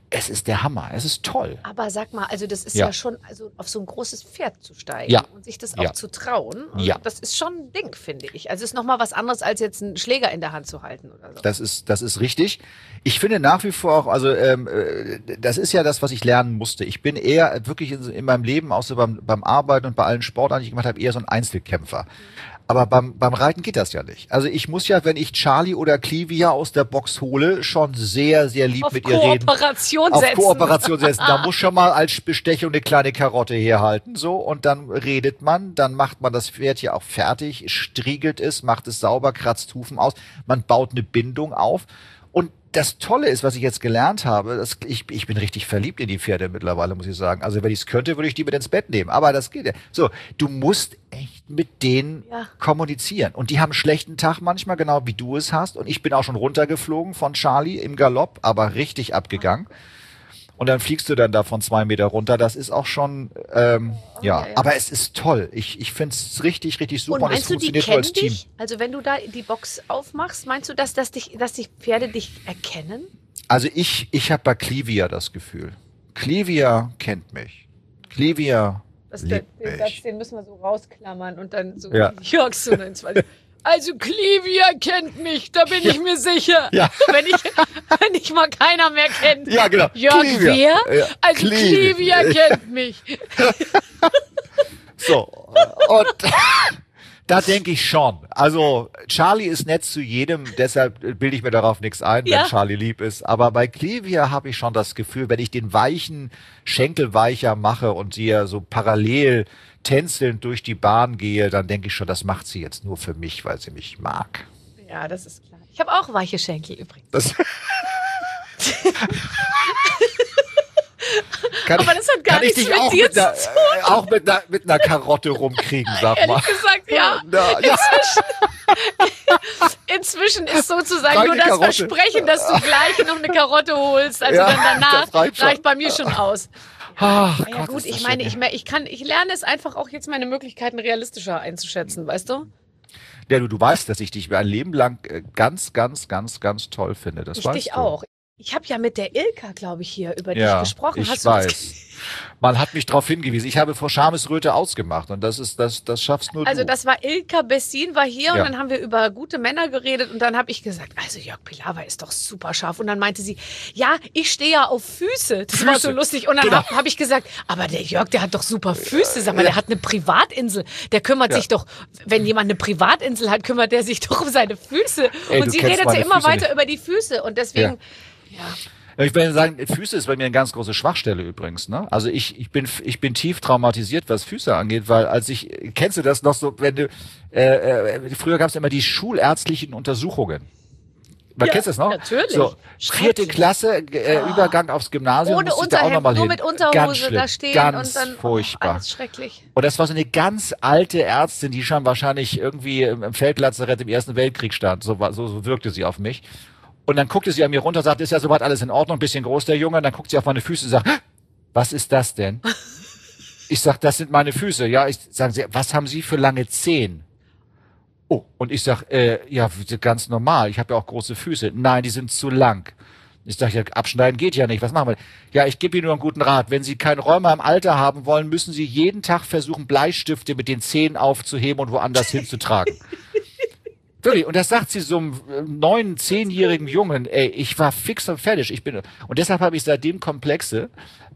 es ist der Hammer. Es ist toll. Aber sag mal, also das ist Ja. ja schon, also auf so ein großes Pferd zu steigen Ja. und sich das Ja. auch zu trauen, Ja. das ist schon ein Ding, finde ich. Also es ist nochmal was anderes, als jetzt einen Schläger in der Hand zu halten oder so. Das ist richtig. Ich finde nach wie vor auch, also das ist ja das, was ich lernen musste. Ich bin eher wirklich in meinem Leben, auch so beim Arbeiten und bei allen Sportarten, die ich gemacht habe, eher so ein Einzelkämpfer. Aber beim Reiten geht das ja nicht. Also ich muss ja, wenn ich Charlie oder Clivia aus der Box hole, schon sehr, sehr lieb Auf mit ihr reden. Kooperation Auf setzen. Kooperation setzen. Da muss schon mal als Bestechung eine kleine Karotte herhalten, so. Und dann redet man, dann macht man das Pferd ja auch fertig, striegelt es, macht es sauber, kratzt Hufen aus. Man baut eine Bindung auf. Und das Tolle ist, was ich jetzt gelernt habe, ich bin richtig verliebt in die Pferde mittlerweile, muss ich sagen. Also wenn ich es könnte, würde ich die mit ins Bett nehmen. Aber das geht ja. So, du musst echt mit denen kommunizieren. Und die haben einen schlechten Tag manchmal, genau wie du es hast. Und ich bin auch schon runtergeflogen von Charlie im Galopp, aber richtig abgegangen. Und dann fliegst du dann da von 2 Meter runter. Das ist auch schon, ja. Aber es ist toll. Ich finde es richtig, richtig super. Und es meinst du, die funktioniert nur kennen als Team. dich? Also wenn du da die Box aufmachst, meinst du, dass die Pferde dich erkennen? Also ich habe bei Clivia das Gefühl. Clivia kennt mich. Clivia liebt Den Satz, mich. den müssen wir so rausklammern und dann so Ja. Jörg so ins Zweite. Also Clivia kennt mich, da bin ich mir sicher. Ja. Wenn ich mal keiner mehr kennt. Ja, genau. Jörg, Clivia. wer? Ja. Also Clivia kennt mich. So, und da denke ich schon. Also Charlie ist nett zu jedem, deshalb bilde ich mir darauf nichts ein, Ja. wenn Charlie lieb ist. Aber bei Clivia habe ich schon das Gefühl, wenn ich den weichen Schenkel weicher mache und sie ja so parallel tänzelnd durch die Bahn gehe, dann denke ich schon, das macht sie jetzt nur für mich, weil sie mich mag. Ja, das ist klar. Ich habe auch weiche Schenkel übrigens. Das Aber das hat gar kann ich nichts dich mit auch dir mit einer, auch mit einer Karotte rumkriegen, sag mal. Ehrlich gesagt, ja. Ja. Inzwischen ist sozusagen Reine nur das Karotte. Versprechen, dass du gleich noch eine Karotte holst. Also Ja, dann danach das reicht schon. reicht bei mir schon aus. Ach, Ja Gott, gut, ist das ich meine, schön. ich lerne es einfach auch jetzt meine Möglichkeiten realistischer einzuschätzen, weißt du? Ja, du weißt, dass ich dich ein Leben lang ganz, ganz, ganz, ganz toll finde. Das Ich weißt dich du. auch. Ich habe ja mit der Ilka, glaube ich, hier über dich Ja, gesprochen. ich Hast du das weiß. Man hat mich darauf hingewiesen. Ich habe vor Schamesröte ausgemacht und das schaffst nur Also du. das war Ilka Bessin, war hier Ja. und dann haben wir über gute Männer geredet und dann habe ich gesagt, also Jörg Pilawa ist doch super scharf. Und dann meinte sie, ja, ich stehe ja auf Füße. Das war so Füße. lustig. Und dann Genau. hab ich gesagt, aber der Jörg, der hat doch super Füße. Sag mal, der hat eine Privatinsel. Der kümmert sich doch, wenn jemand eine Privatinsel hat, kümmert der sich doch um seine Füße. Ey, und du sie kennst redete meine immer Füße weiter nicht. über die Füße. Und deswegen, ja. Ja, ich will sagen, Füße ist bei mir eine ganz große Schwachstelle übrigens. Ne? Also ich bin tief traumatisiert, was Füße angeht, weil kennst du das noch so, wenn du, früher gab es immer die schulärztlichen Untersuchungen. Man Ja, kennst das noch? natürlich. So, 4. Schrecklich. Klasse, Übergang aufs Gymnasium. Ohne musste ich da auch noch Unterhemd, mal nur hin. mit Unterhose Ganz schlimm, da stehen ganz und dann furchtbar. alles schrecklich. Und das war so eine ganz alte Ärztin, die schon wahrscheinlich irgendwie im Feldlazarett im Ersten Weltkrieg stand. So wirkte sie auf mich. Und dann guckte sie an mir runter und sagte, ist ja soweit alles in Ordnung, ein bisschen groß der Junge. Und dann guckt sie auf meine Füße und sagt, was ist das denn? Ich sag, das sind meine Füße. Ja, sagen sie, was haben Sie für lange Zehen? Oh, und ich sag, ja, ganz normal. Ich habe ja auch große Füße. Nein, die sind zu lang. Ich sag, ja, abschneiden geht ja nicht. Was machen wir? Ja, ich gebe Ihnen nur einen guten Rat. Wenn Sie kein Rheuma im Alter haben wollen, müssen Sie jeden Tag versuchen, Bleistifte mit den Zähnen aufzuheben und woanders hinzutragen. Wirklich, und das sagt sie so einem 9-, 10-jährigen Jungen, ey, ich war fix und fertig. Und deshalb habe ich seitdem Komplexe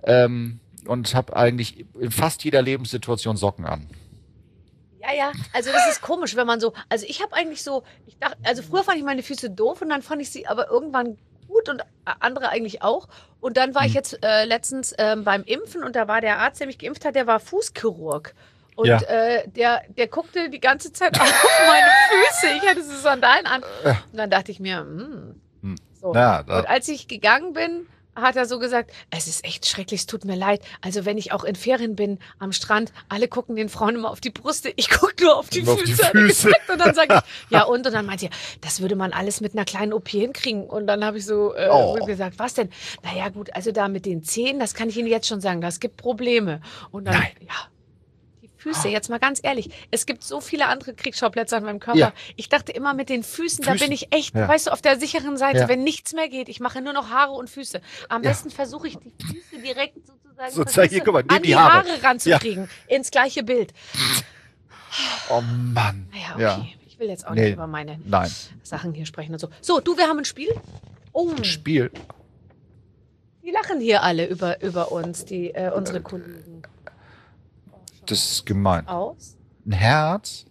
und habe eigentlich in fast jeder Lebenssituation Socken an. Ja, also das ist komisch, wenn man so, also ich habe eigentlich so, ich dachte, also früher fand ich meine Füße doof und dann fand ich sie aber irgendwann gut und andere eigentlich auch. Und dann war ich jetzt letztens beim Impfen und da war der Arzt, der mich geimpft hat, der war Fußchirurg. Und Ja. der guckte die ganze Zeit auf meine Füße. Ich hatte so Sandalen an. Und dann dachte ich mir, so. Ja, Und als ich gegangen bin, hat er so gesagt, es ist echt schrecklich, es tut mir leid. Also wenn ich auch in Ferien bin am Strand, alle gucken den Frauen immer auf die Brüste, ich gucke nur auf die Nur auf die Füße. hat er Füße. gesagt. Und dann sage ich, ja und dann meinte er, das würde man alles mit einer kleinen OP hinkriegen. Und dann habe ich so gesagt, was denn? Naja gut, also da mit den Zehen, das kann ich Ihnen jetzt schon sagen, das gibt Probleme. Und dann, Nein. ja, die Füße, jetzt mal ganz ehrlich. Es gibt so viele andere Kriegsschauplätze an meinem Körper. Ja. Ich dachte immer mit den Füßen, da bin ich echt, Ja. weißt du, auf der sicheren Seite, Ja. wenn nichts mehr geht. Ich mache nur noch Haare und Füße. Am besten versuche ich die Füße direkt sozusagen Sozusagen, hier, guck mal, nimm an die die Haare. Haare ranzukriegen. Ins gleiche Bild. Oh Mann. Naja, okay. Ich will jetzt auch nicht über meine Nein. Sachen hier sprechen und so. So, du, wir haben ein Spiel. Oh, Spiel. die lachen hier alle über uns, unsere Kollegen. Das ist gemein. Aus. Ein Herz.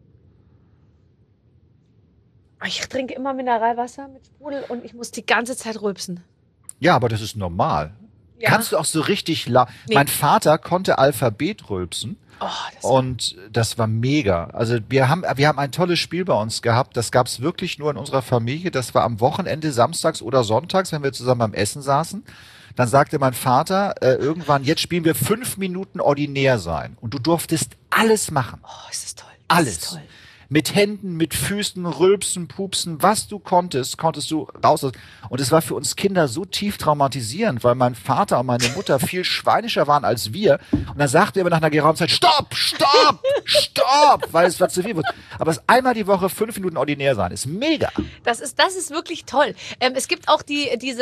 Ich trinke immer Mineralwasser mit Sprudel und ich muss die ganze Zeit rülpsen. Ja, aber das ist normal. Ja. Kannst du auch so richtig Nee. Mein Vater konnte Alphabet rülpsen. Oh, das Und das war mega. Also wir haben ein tolles Spiel bei uns gehabt. Das gab's wirklich nur in unserer Familie. Das war am Wochenende, samstags oder sonntags, wenn wir zusammen am Essen saßen. Dann sagte mein Vater irgendwann, jetzt spielen wir 5 Minuten ordinär sein. Und du durftest alles machen. Oh, ist das toll. Das Alles. Ist toll. Mit Händen, mit Füßen, Rülpsen, Pupsen, was du konntest du raus. Und es war für uns Kinder so tief traumatisierend, weil mein Vater und meine Mutter viel schweinischer waren als wir. Und dann sagte er immer nach einer geraumen Zeit, stopp, stopp, stopp, weil es war zu viel. Aber es einmal die Woche 5 Minuten ordinär sein, ist mega. Das ist wirklich toll. Es gibt auch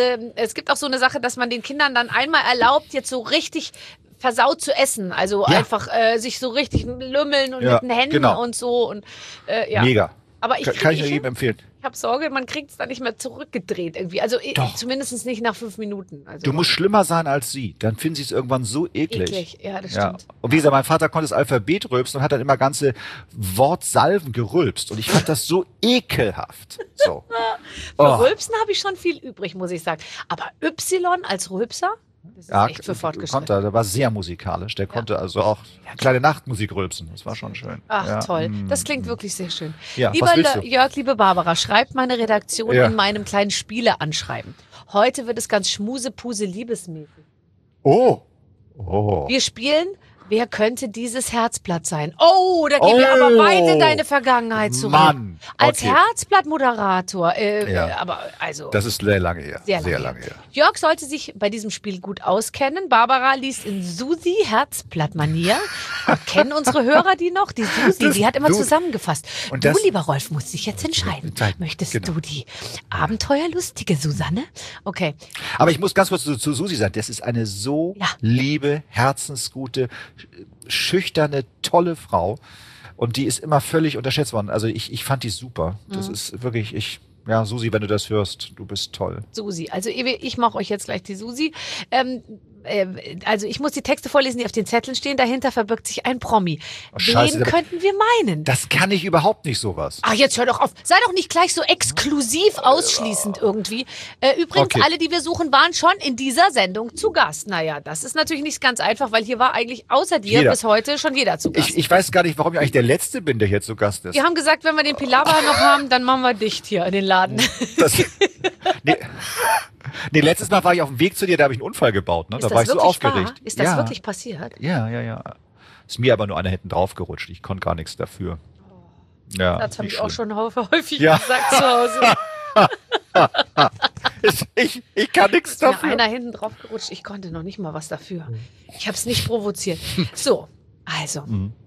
es gibt auch so eine Sache, dass man den Kindern dann einmal erlaubt, jetzt so richtig versaut zu essen. Also Ja. einfach sich so richtig lümmeln und Ja, mit den Händen genau. und so. Und, ja. Mega. Aber Kann ich nur jedem empfehlen. Ich habe Sorge, man kriegt es dann nicht mehr zurückgedreht irgendwie. Also Doch. zumindest nicht nach 5 Minuten. Also Du musst schlimmer sein als sie. Dann finden sie es irgendwann so eklig. eklig. Ja, das Ja. stimmt. Und wie gesagt, mein Vater konnte das Alphabet rülpsen und hat dann immer ganze Wortsalven gerülpst. Und ich fand das so ekelhaft. So. Für Oh. Rülpsen habe ich schon viel übrig, muss ich sagen. Aber Y als Rülpser? Das ist echt für Fortgeschrittene. konnte, der war sehr musikalisch. Der konnte also auch kleine Nachtmusik rülpsen. Das war schon schön. Ach, Ja. toll. Mm. Das klingt wirklich sehr schön. Ja, Lieber was willst du? Jörg, liebe Barbara, schreibt meine Redaktion Ja. in meinem kleinen Spiele-Anschreiben. Heute wird es ganz schmusepuse liebesmäßig. Oh. Oh. Wir spielen, wer könnte dieses Herzblatt sein? Oh, da gehen wir aber weit in deine Vergangenheit zurück. Mann. Als Okay. Herzblattmoderator, Ja. aber also... Das ist sehr lange her. Sehr lange her. Jörg sollte sich bei diesem Spiel gut auskennen. Barbara liest in Susi Herzblatt-Manier. Und kennen unsere Hörer die noch? Die Susi, die hat immer zusammengefasst. Und Du, das- lieber Rolf, musst dich jetzt entscheiden. Möchtest Genau. du die abenteuerlustige Susanne? Okay. Aber ich muss ganz kurz zu Susi sagen, das ist eine so Ja. liebe, herzensgute, schüchterne, tolle Frau. Und die ist immer völlig unterschätzt worden. Also ich fand die super. Das ist wirklich, Susi, wenn du das hörst, du bist toll. Susi. Also ich mache euch jetzt gleich die Susi. Also ich muss die Texte vorlesen, die auf den Zetteln stehen. Dahinter verbirgt sich ein Promi. Oh, Scheiße, Wen aber- könnten wir meinen? Das kann ich überhaupt nicht sowas. Ach, jetzt hör doch auf. Sei doch nicht gleich so exklusiv ausschließend irgendwie. Übrigens, Okay. alle, die wir suchen, waren schon in dieser Sendung zu Gast. Naja, das ist natürlich nicht ganz einfach, weil hier war eigentlich außer dir Jeder. bis heute schon jeder zu Gast. Ich weiß gar nicht, warum ich eigentlich der Letzte bin, der hier zu Gast ist. Wir haben gesagt, wenn wir den Pilawa noch haben, dann machen wir dicht hier in den Laden. Das, nee, letztes Mal war ich auf dem Weg zu dir, da habe ich einen Unfall gebaut. Ne? Da Ist war das ich so wirklich aufgeregt. wahr? Ist das ja. wirklich passiert? Ja. Ist mir aber nur einer hinten drauf gerutscht. Ich konnte gar nichts dafür. Ja, Das habe nicht ich auch schlimm. schon häufig Ja. gesagt zu Hause. Ich kann nichts Ist mir dafür. einer hinten drauf gerutscht. Ich konnte noch nicht mal was dafür. Ich habe es nicht provoziert. So, also.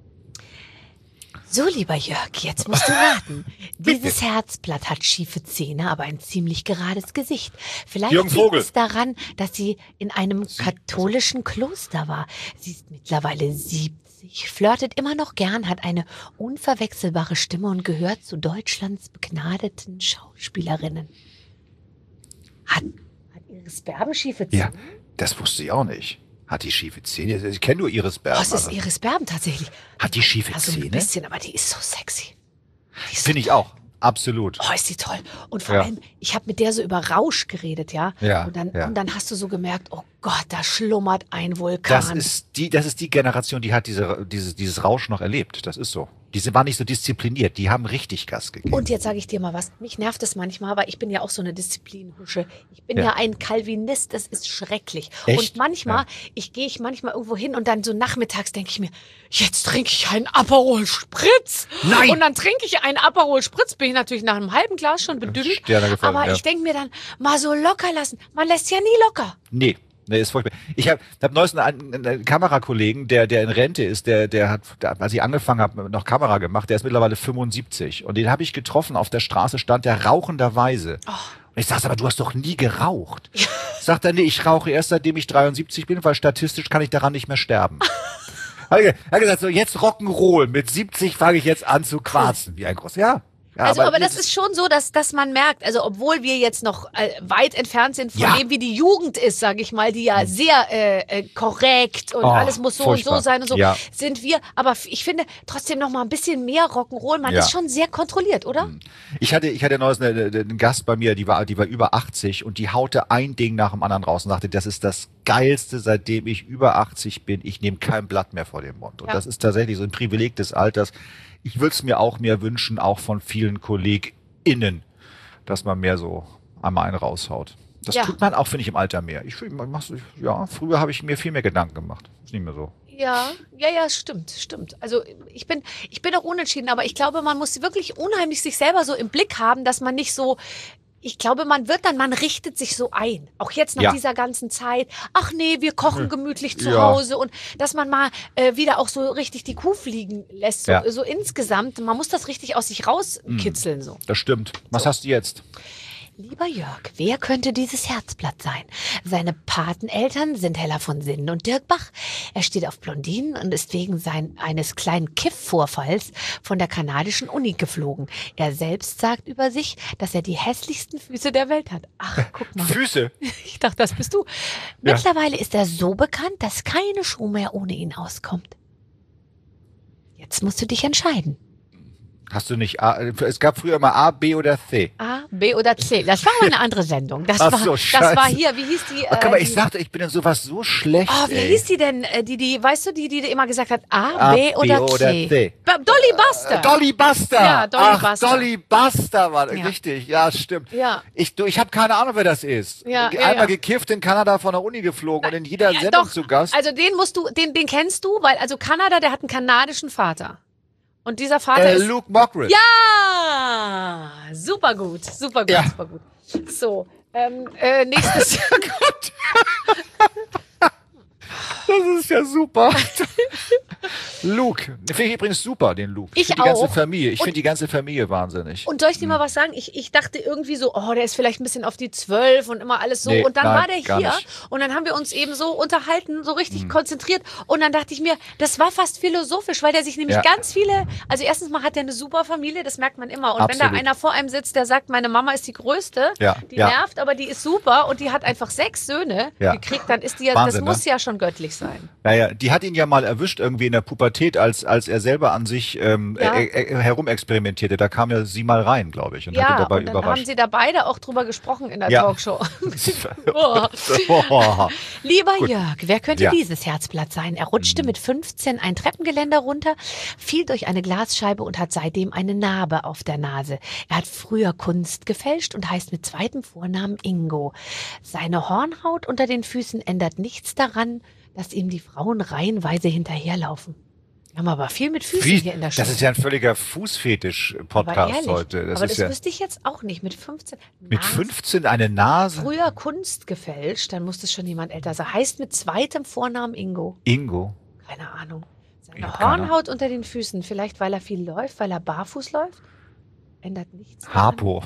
So, lieber Jörg, jetzt musst du raten. Dieses Herzblatt hat schiefe Zähne, aber ein ziemlich gerades Gesicht. Vielleicht Jürgen liegt Vogel. es daran, dass sie in einem katholischen Kloster war. Sie ist mittlerweile 70, flirtet immer noch gern, hat eine unverwechselbare Stimme und gehört zu Deutschlands begnadeten Schauspielerinnen. Hat Iris Berben schiefe Zähne? Ja, das wusste ich auch nicht. Hat die schiefe Zähne? Ich kenne nur Iris Berben. Oh, es ist aber- Iris Berben tatsächlich. Hat die schiefe Also ein Zähne? bisschen, aber die ist so sexy. Die ist so Finde ich auch. Absolut. Oh, ist die toll. Und vor Ja. allem, ich habe mit der so über Rausch geredet, ja. Ja, Und dann, ja. und dann hast du so gemerkt, oh Gott, da schlummert ein Vulkan. Das ist die Generation, die hat dieses Rauschen noch erlebt. Das ist so. Die waren nicht so diszipliniert. Die haben richtig Gas gegeben. Und jetzt sage ich dir mal was. Mich nervt es manchmal, aber ich bin ja auch so eine Disziplinhusche. Ich bin Ja. ja ein Calvinist, das ist schrecklich. Echt? Und manchmal, gehe ich manchmal irgendwo hin und dann so nachmittags denke ich mir, jetzt trinke ich einen Aperol Spritz. Nein! Und dann trinke ich einen Aperol Spritz, bin ich natürlich nach einem halben Glas schon bedüdelt. Sterne gefallen, Aber ja. ich denke mir dann, mal so locker lassen. Man lässt ja nie locker. Nee. Nee, ist furchtbar. Ich hab neulich einen Kamerakollegen, der in Rente ist, der hat, als ich angefangen habe, noch Kamera gemacht, der ist mittlerweile 75. Und den habe ich getroffen, auf der Straße stand der rauchenderweise. Und ich sag, aber du hast doch nie geraucht. Sagt er, nee, ich rauche erst seitdem ich 73 bin, weil statistisch kann ich daran nicht mehr sterben. Hat gesagt, so jetzt Rock'n'Roll, mit 70 fange ich jetzt an zu quarzen. Wie ein groß, ja. Ja, also, aber das ist schon so, dass man merkt, also obwohl wir jetzt noch weit entfernt sind von dem, wie die Jugend ist, sage ich mal, die ja sehr korrekt und alles muss so furchtbar. Und so sein und so, sind wir. Aber ich finde trotzdem noch mal ein bisschen mehr Rock'n'Roll. Man ist schon sehr kontrolliert, oder? Ich hatte neulich einen Gast bei mir, die war über 80 und die haute ein Ding nach dem anderen raus und sagte, das ist das Geilste, seitdem ich über 80 bin. Ich nehme kein Blatt mehr vor den Mund. Und das ist tatsächlich so ein Privileg des Alters. Ich würde es mir auch mehr wünschen, auch von vielen KollegInnen, dass man mehr so einmal einen raushaut. Das tut man auch, finde ich, im Alter mehr. Früher habe ich mir viel mehr Gedanken gemacht. Ist nicht mehr so. Ja, stimmt. Also ich bin auch unentschieden, aber ich glaube, man muss wirklich unheimlich sich selber so im Blick haben, dass man nicht so... Ich glaube, man richtet sich so ein. Auch jetzt nach dieser ganzen Zeit. Ach nee, wir kochen gemütlich zu Hause. Und dass man mal wieder auch so richtig die Kuh fliegen lässt. So insgesamt. Man muss das richtig aus sich rauskitzeln. So. Das stimmt. Was hast du jetzt? Lieber Jörg, wer könnte dieses Herzblatt sein? Seine Pateneltern sind Hella von Sinnen und Dirk Bach. Er steht auf Blondinen und ist wegen eines kleinen Kiff-Vorfalls von der kanadischen Uni geflogen. Er selbst sagt über sich, dass er die hässlichsten Füße der Welt hat. Ach, guck mal. Füße? Ich dachte, das bist du. Mittlerweile ist er so bekannt, dass keine Show mehr ohne ihn auskommt. Jetzt musst du dich entscheiden. Hast du nicht es gab früher immer A, B oder C. A, B oder C. Das war mal eine andere Sendung. Das war hier, wie hieß die? Guck mal, ich sagte, ich bin in sowas so schlecht. Wie hieß die denn? Weißt du, die immer gesagt hat, A, B oder C? Dolly Buster. Dolly Buster. Ja, Buster. Dolly Buster war richtig. Ja, stimmt. Ja. Ich habe keine Ahnung, wer das ist. Einmal gekifft, in Kanada von der Uni geflogen und in jeder Sendung zu Gast. Also den kennst du, weil also Kanada, der hat einen kanadischen Vater. Und dieser Vater ist... Luke Mockridge. Ja! Super gut. Super gut. So, nächstes... Oh Gott. Das ist ja super. Luke. Finde ich übrigens super, den Luke. Ich finde die ganze Familie. Ich finde die ganze Familie wahnsinnig. Und soll ich dir mal was sagen? Ich dachte irgendwie so, der ist vielleicht ein bisschen auf die 12 und immer alles so. Nee, und dann war der hier und dann haben wir uns eben so unterhalten, so richtig konzentriert. Und dann dachte ich mir, das war fast philosophisch, weil der sich nämlich ganz viele, also erstens mal hat er eine super Familie, das merkt man immer. Und wenn da einer vor einem sitzt, der sagt, meine Mama ist die Größte, die nervt, aber die ist super und die hat einfach 6 Söhne gekriegt, dann ist die ja, Wahnsinn, das muss ja schon göttlich sein. Naja, die hat ihn ja mal erwischt irgendwie in der Pubertät, als er selber an sich herumexperimentierte. Da kam ja sie mal rein, glaube ich, und hat ihn dabei und dann überrascht. Haben sie da beide auch drüber gesprochen in der Talkshow. Lieber Jörg, wer könnte dieses Herzblatt sein? Er rutschte mit 15 ein Treppengeländer runter, fiel durch eine Glasscheibe und hat seitdem eine Narbe auf der Nase. Er hat früher Kunst gefälscht und heißt mit zweitem Vornamen Ingo. Seine Hornhaut unter den Füßen ändert nichts daran, dass ihm die Frauen reihenweise hinterherlaufen. Wir haben aber viel mit Füßen hier in der Show. Das ist ja ein völliger Fußfetisch-Podcast heute. Das wüsste ich jetzt auch nicht. Mit 15. Mit 15 eine Nase? Früher Kunst gefälscht, dann muss es schon jemand älter sein. Heißt mit zweitem Vornamen Ingo. Ingo? Keine Ahnung. Seine Hornhaut unter den Füßen. Vielleicht, weil er viel läuft, weil er barfuß läuft. Ändert nichts daran. Harpo.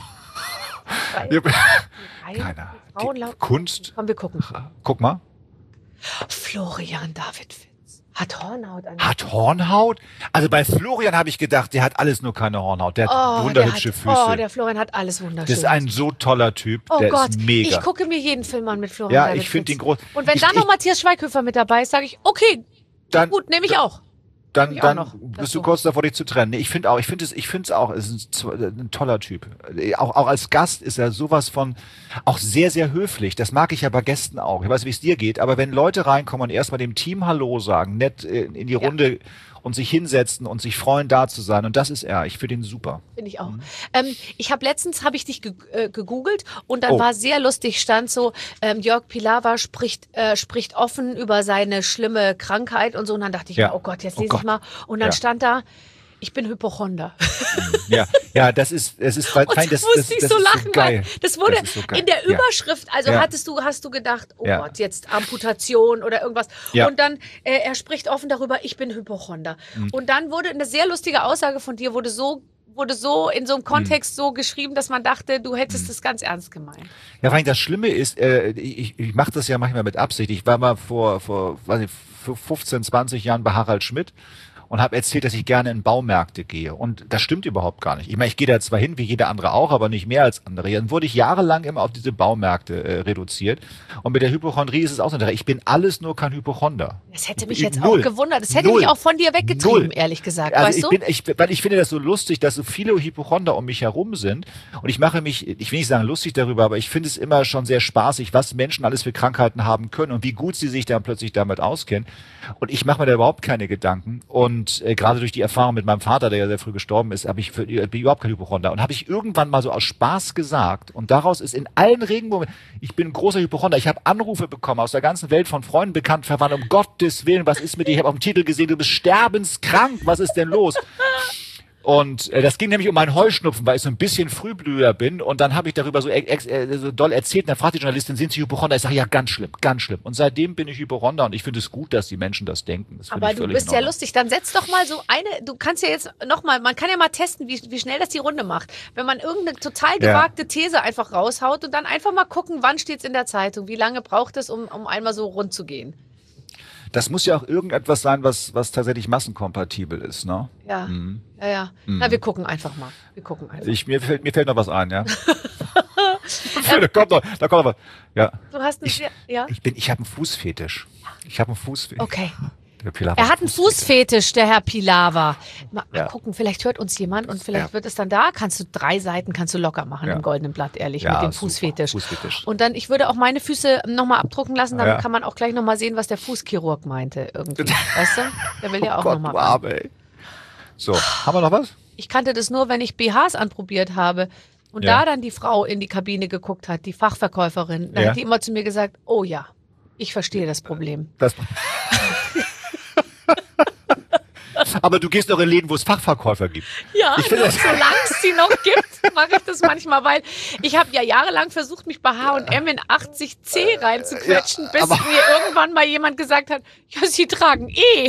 Kunst? Komm, wir gucken. Guck mal. Florian David Fitz hat Hornhaut. Hat Hornhaut? Also bei Florian habe ich gedacht, der hat alles nur keine Hornhaut. Der hat wunderhübsche Füße. Der Florian hat alles wunderschön. Das ist ein so toller Typ. Der ist mega. Ich gucke mir jeden Film an mit Florian David ich finde ihn groß. Und wenn dann noch Matthias Schweighöfer mit dabei ist, sage ich, okay, dann, gut, nehme ich auch. Dann bist du kurz davor, dich zu trennen. Nee, ich finde es auch, es ist ein toller Typ. Auch als Gast ist er sowas von, auch sehr, sehr höflich. Das mag ich ja bei Gästen auch. Ich weiß, wie es dir geht, aber wenn Leute reinkommen und erstmal dem Team Hallo sagen, nett in die Runde und sich hinsetzen und sich freuen, da zu sein. Und das ist er. Ich finde ihn super. Finde ich auch. Ich habe letztens dich gegoogelt und dann war sehr lustig, stand so, Jörg Pilawa spricht offen über seine schlimme Krankheit und so. Und dann dachte ich mir, oh Gott, jetzt lese ich mal. Und dann stand da, Ich bin Hypochonder. Ja, das ist fein, Und das musste ich das so ist lachen, geil. weil das wurde ist so geil. in der Überschrift, also Ja. hast du gedacht, oh Ja. Gott, jetzt Amputation oder irgendwas. Ja. Und dann, er spricht offen darüber, ich bin Hypochonder. Und dann wurde eine sehr lustige Aussage von dir, wurde so in so einem Kontext so geschrieben, dass man dachte, du hättest es ganz ernst gemeint. Ja, vor allem das Schlimme ist, ich mache das ja manchmal mit Absicht. Ich war mal vor 15, 20 Jahren bei Harald Schmidt und habe erzählt, dass ich gerne in Baumärkte gehe. Und das stimmt überhaupt gar nicht. Ich meine, ich gehe da zwar hin, wie jeder andere auch, aber nicht mehr als andere. Dann wurde ich jahrelang immer auf diese Baumärkte reduziert. Und mit der Hypochondrie ist es auch so. Ich bin alles nur kein Hypochonder. Das hätte mich jetzt Null. auch gewundert. Das hätte Null. mich auch von dir weggetrieben, Null. ehrlich gesagt. Also Weißt du? weil ich finde das so lustig, dass so viele Hypochonder um mich herum sind. Und ich mache mich, ich will nicht sagen lustig darüber, aber ich finde es immer schon sehr spaßig, was Menschen alles für Krankheiten haben können und wie gut sie sich dann plötzlich damit auskennen. Und ich mache mir da überhaupt keine Gedanken. Und gerade durch die Erfahrung mit meinem Vater, der ja sehr früh gestorben ist, bin ich überhaupt kein Hypochonder. Und habe ich irgendwann mal so aus Spaß gesagt. Und daraus ist in allen Regenbogen, ich bin ein großer Hypochonder. Ich habe Anrufe bekommen aus der ganzen Welt von Freunden, Bekannten, Verwandten, um Gottes Willen, was ist mit dir? Ich habe auf dem Titel gesehen, du bist sterbenskrank. Was ist denn los? Und das ging nämlich um meinen Heuschnupfen, weil ich so ein bisschen Frühblüher bin. Und dann habe ich darüber so doll erzählt. Und dann fragt die Journalistin, sind Sie Hypochonder? Ich sage, ja, ganz schlimm, ganz schlimm. Und seitdem bin ich Hypochonder und ich finde es gut, dass die Menschen das denken. Das Aber du bist ja lustig. Dann setz doch mal so du kannst ja jetzt nochmal, man kann ja mal testen, wie schnell das die Runde macht. Wenn man irgendeine total gewagte These einfach raushaut und dann einfach mal gucken, wann steht's in der Zeitung, wie lange braucht es, um einmal so rund zu gehen. Das muss ja auch irgendetwas sein, was tatsächlich massenkompatibel ist, ne? Ja, ja. Na, wir gucken einfach mal. Mir fällt noch was ein, ja. Da kommt noch was. Ja. Du hast ja. Ich habe einen Fußfetisch. Okay. Der Pilawa Er hat einen Fußfetisch, der Herr Pilawa. Mal Ja. gucken, vielleicht hört uns jemand und vielleicht wird es dann da. 3 Seiten kannst du locker machen im Goldenen Blatt, ehrlich, Ja, mit dem super. Fußfetisch. Fußfetisch. Und dann, ich würde auch meine Füße nochmal abdrucken lassen, dann Ja. kann man auch gleich nochmal sehen, was der Fußchirurg meinte irgendwie. Weißt du? Der will ja auch Gott, nochmal. du Arme, ey. So, haben wir noch was? Ich kannte das nur, wenn ich BHs anprobiert habe. Und Ja. da dann die Frau in die Kabine geguckt hat, die Fachverkäuferin, dann Ja. hat die immer zu mir gesagt, oh ja, ich verstehe das Problem. Aber du gehst doch in Läden, wo es Fachverkäufer gibt. Ja, Ich finde das- solange es die noch gibt, mache ich das manchmal, weil ich habe ja jahrelang versucht, mich bei H&M in 80C reinzuquetschen, bis aber- mir irgendwann mal jemand gesagt hat, ja, sie tragen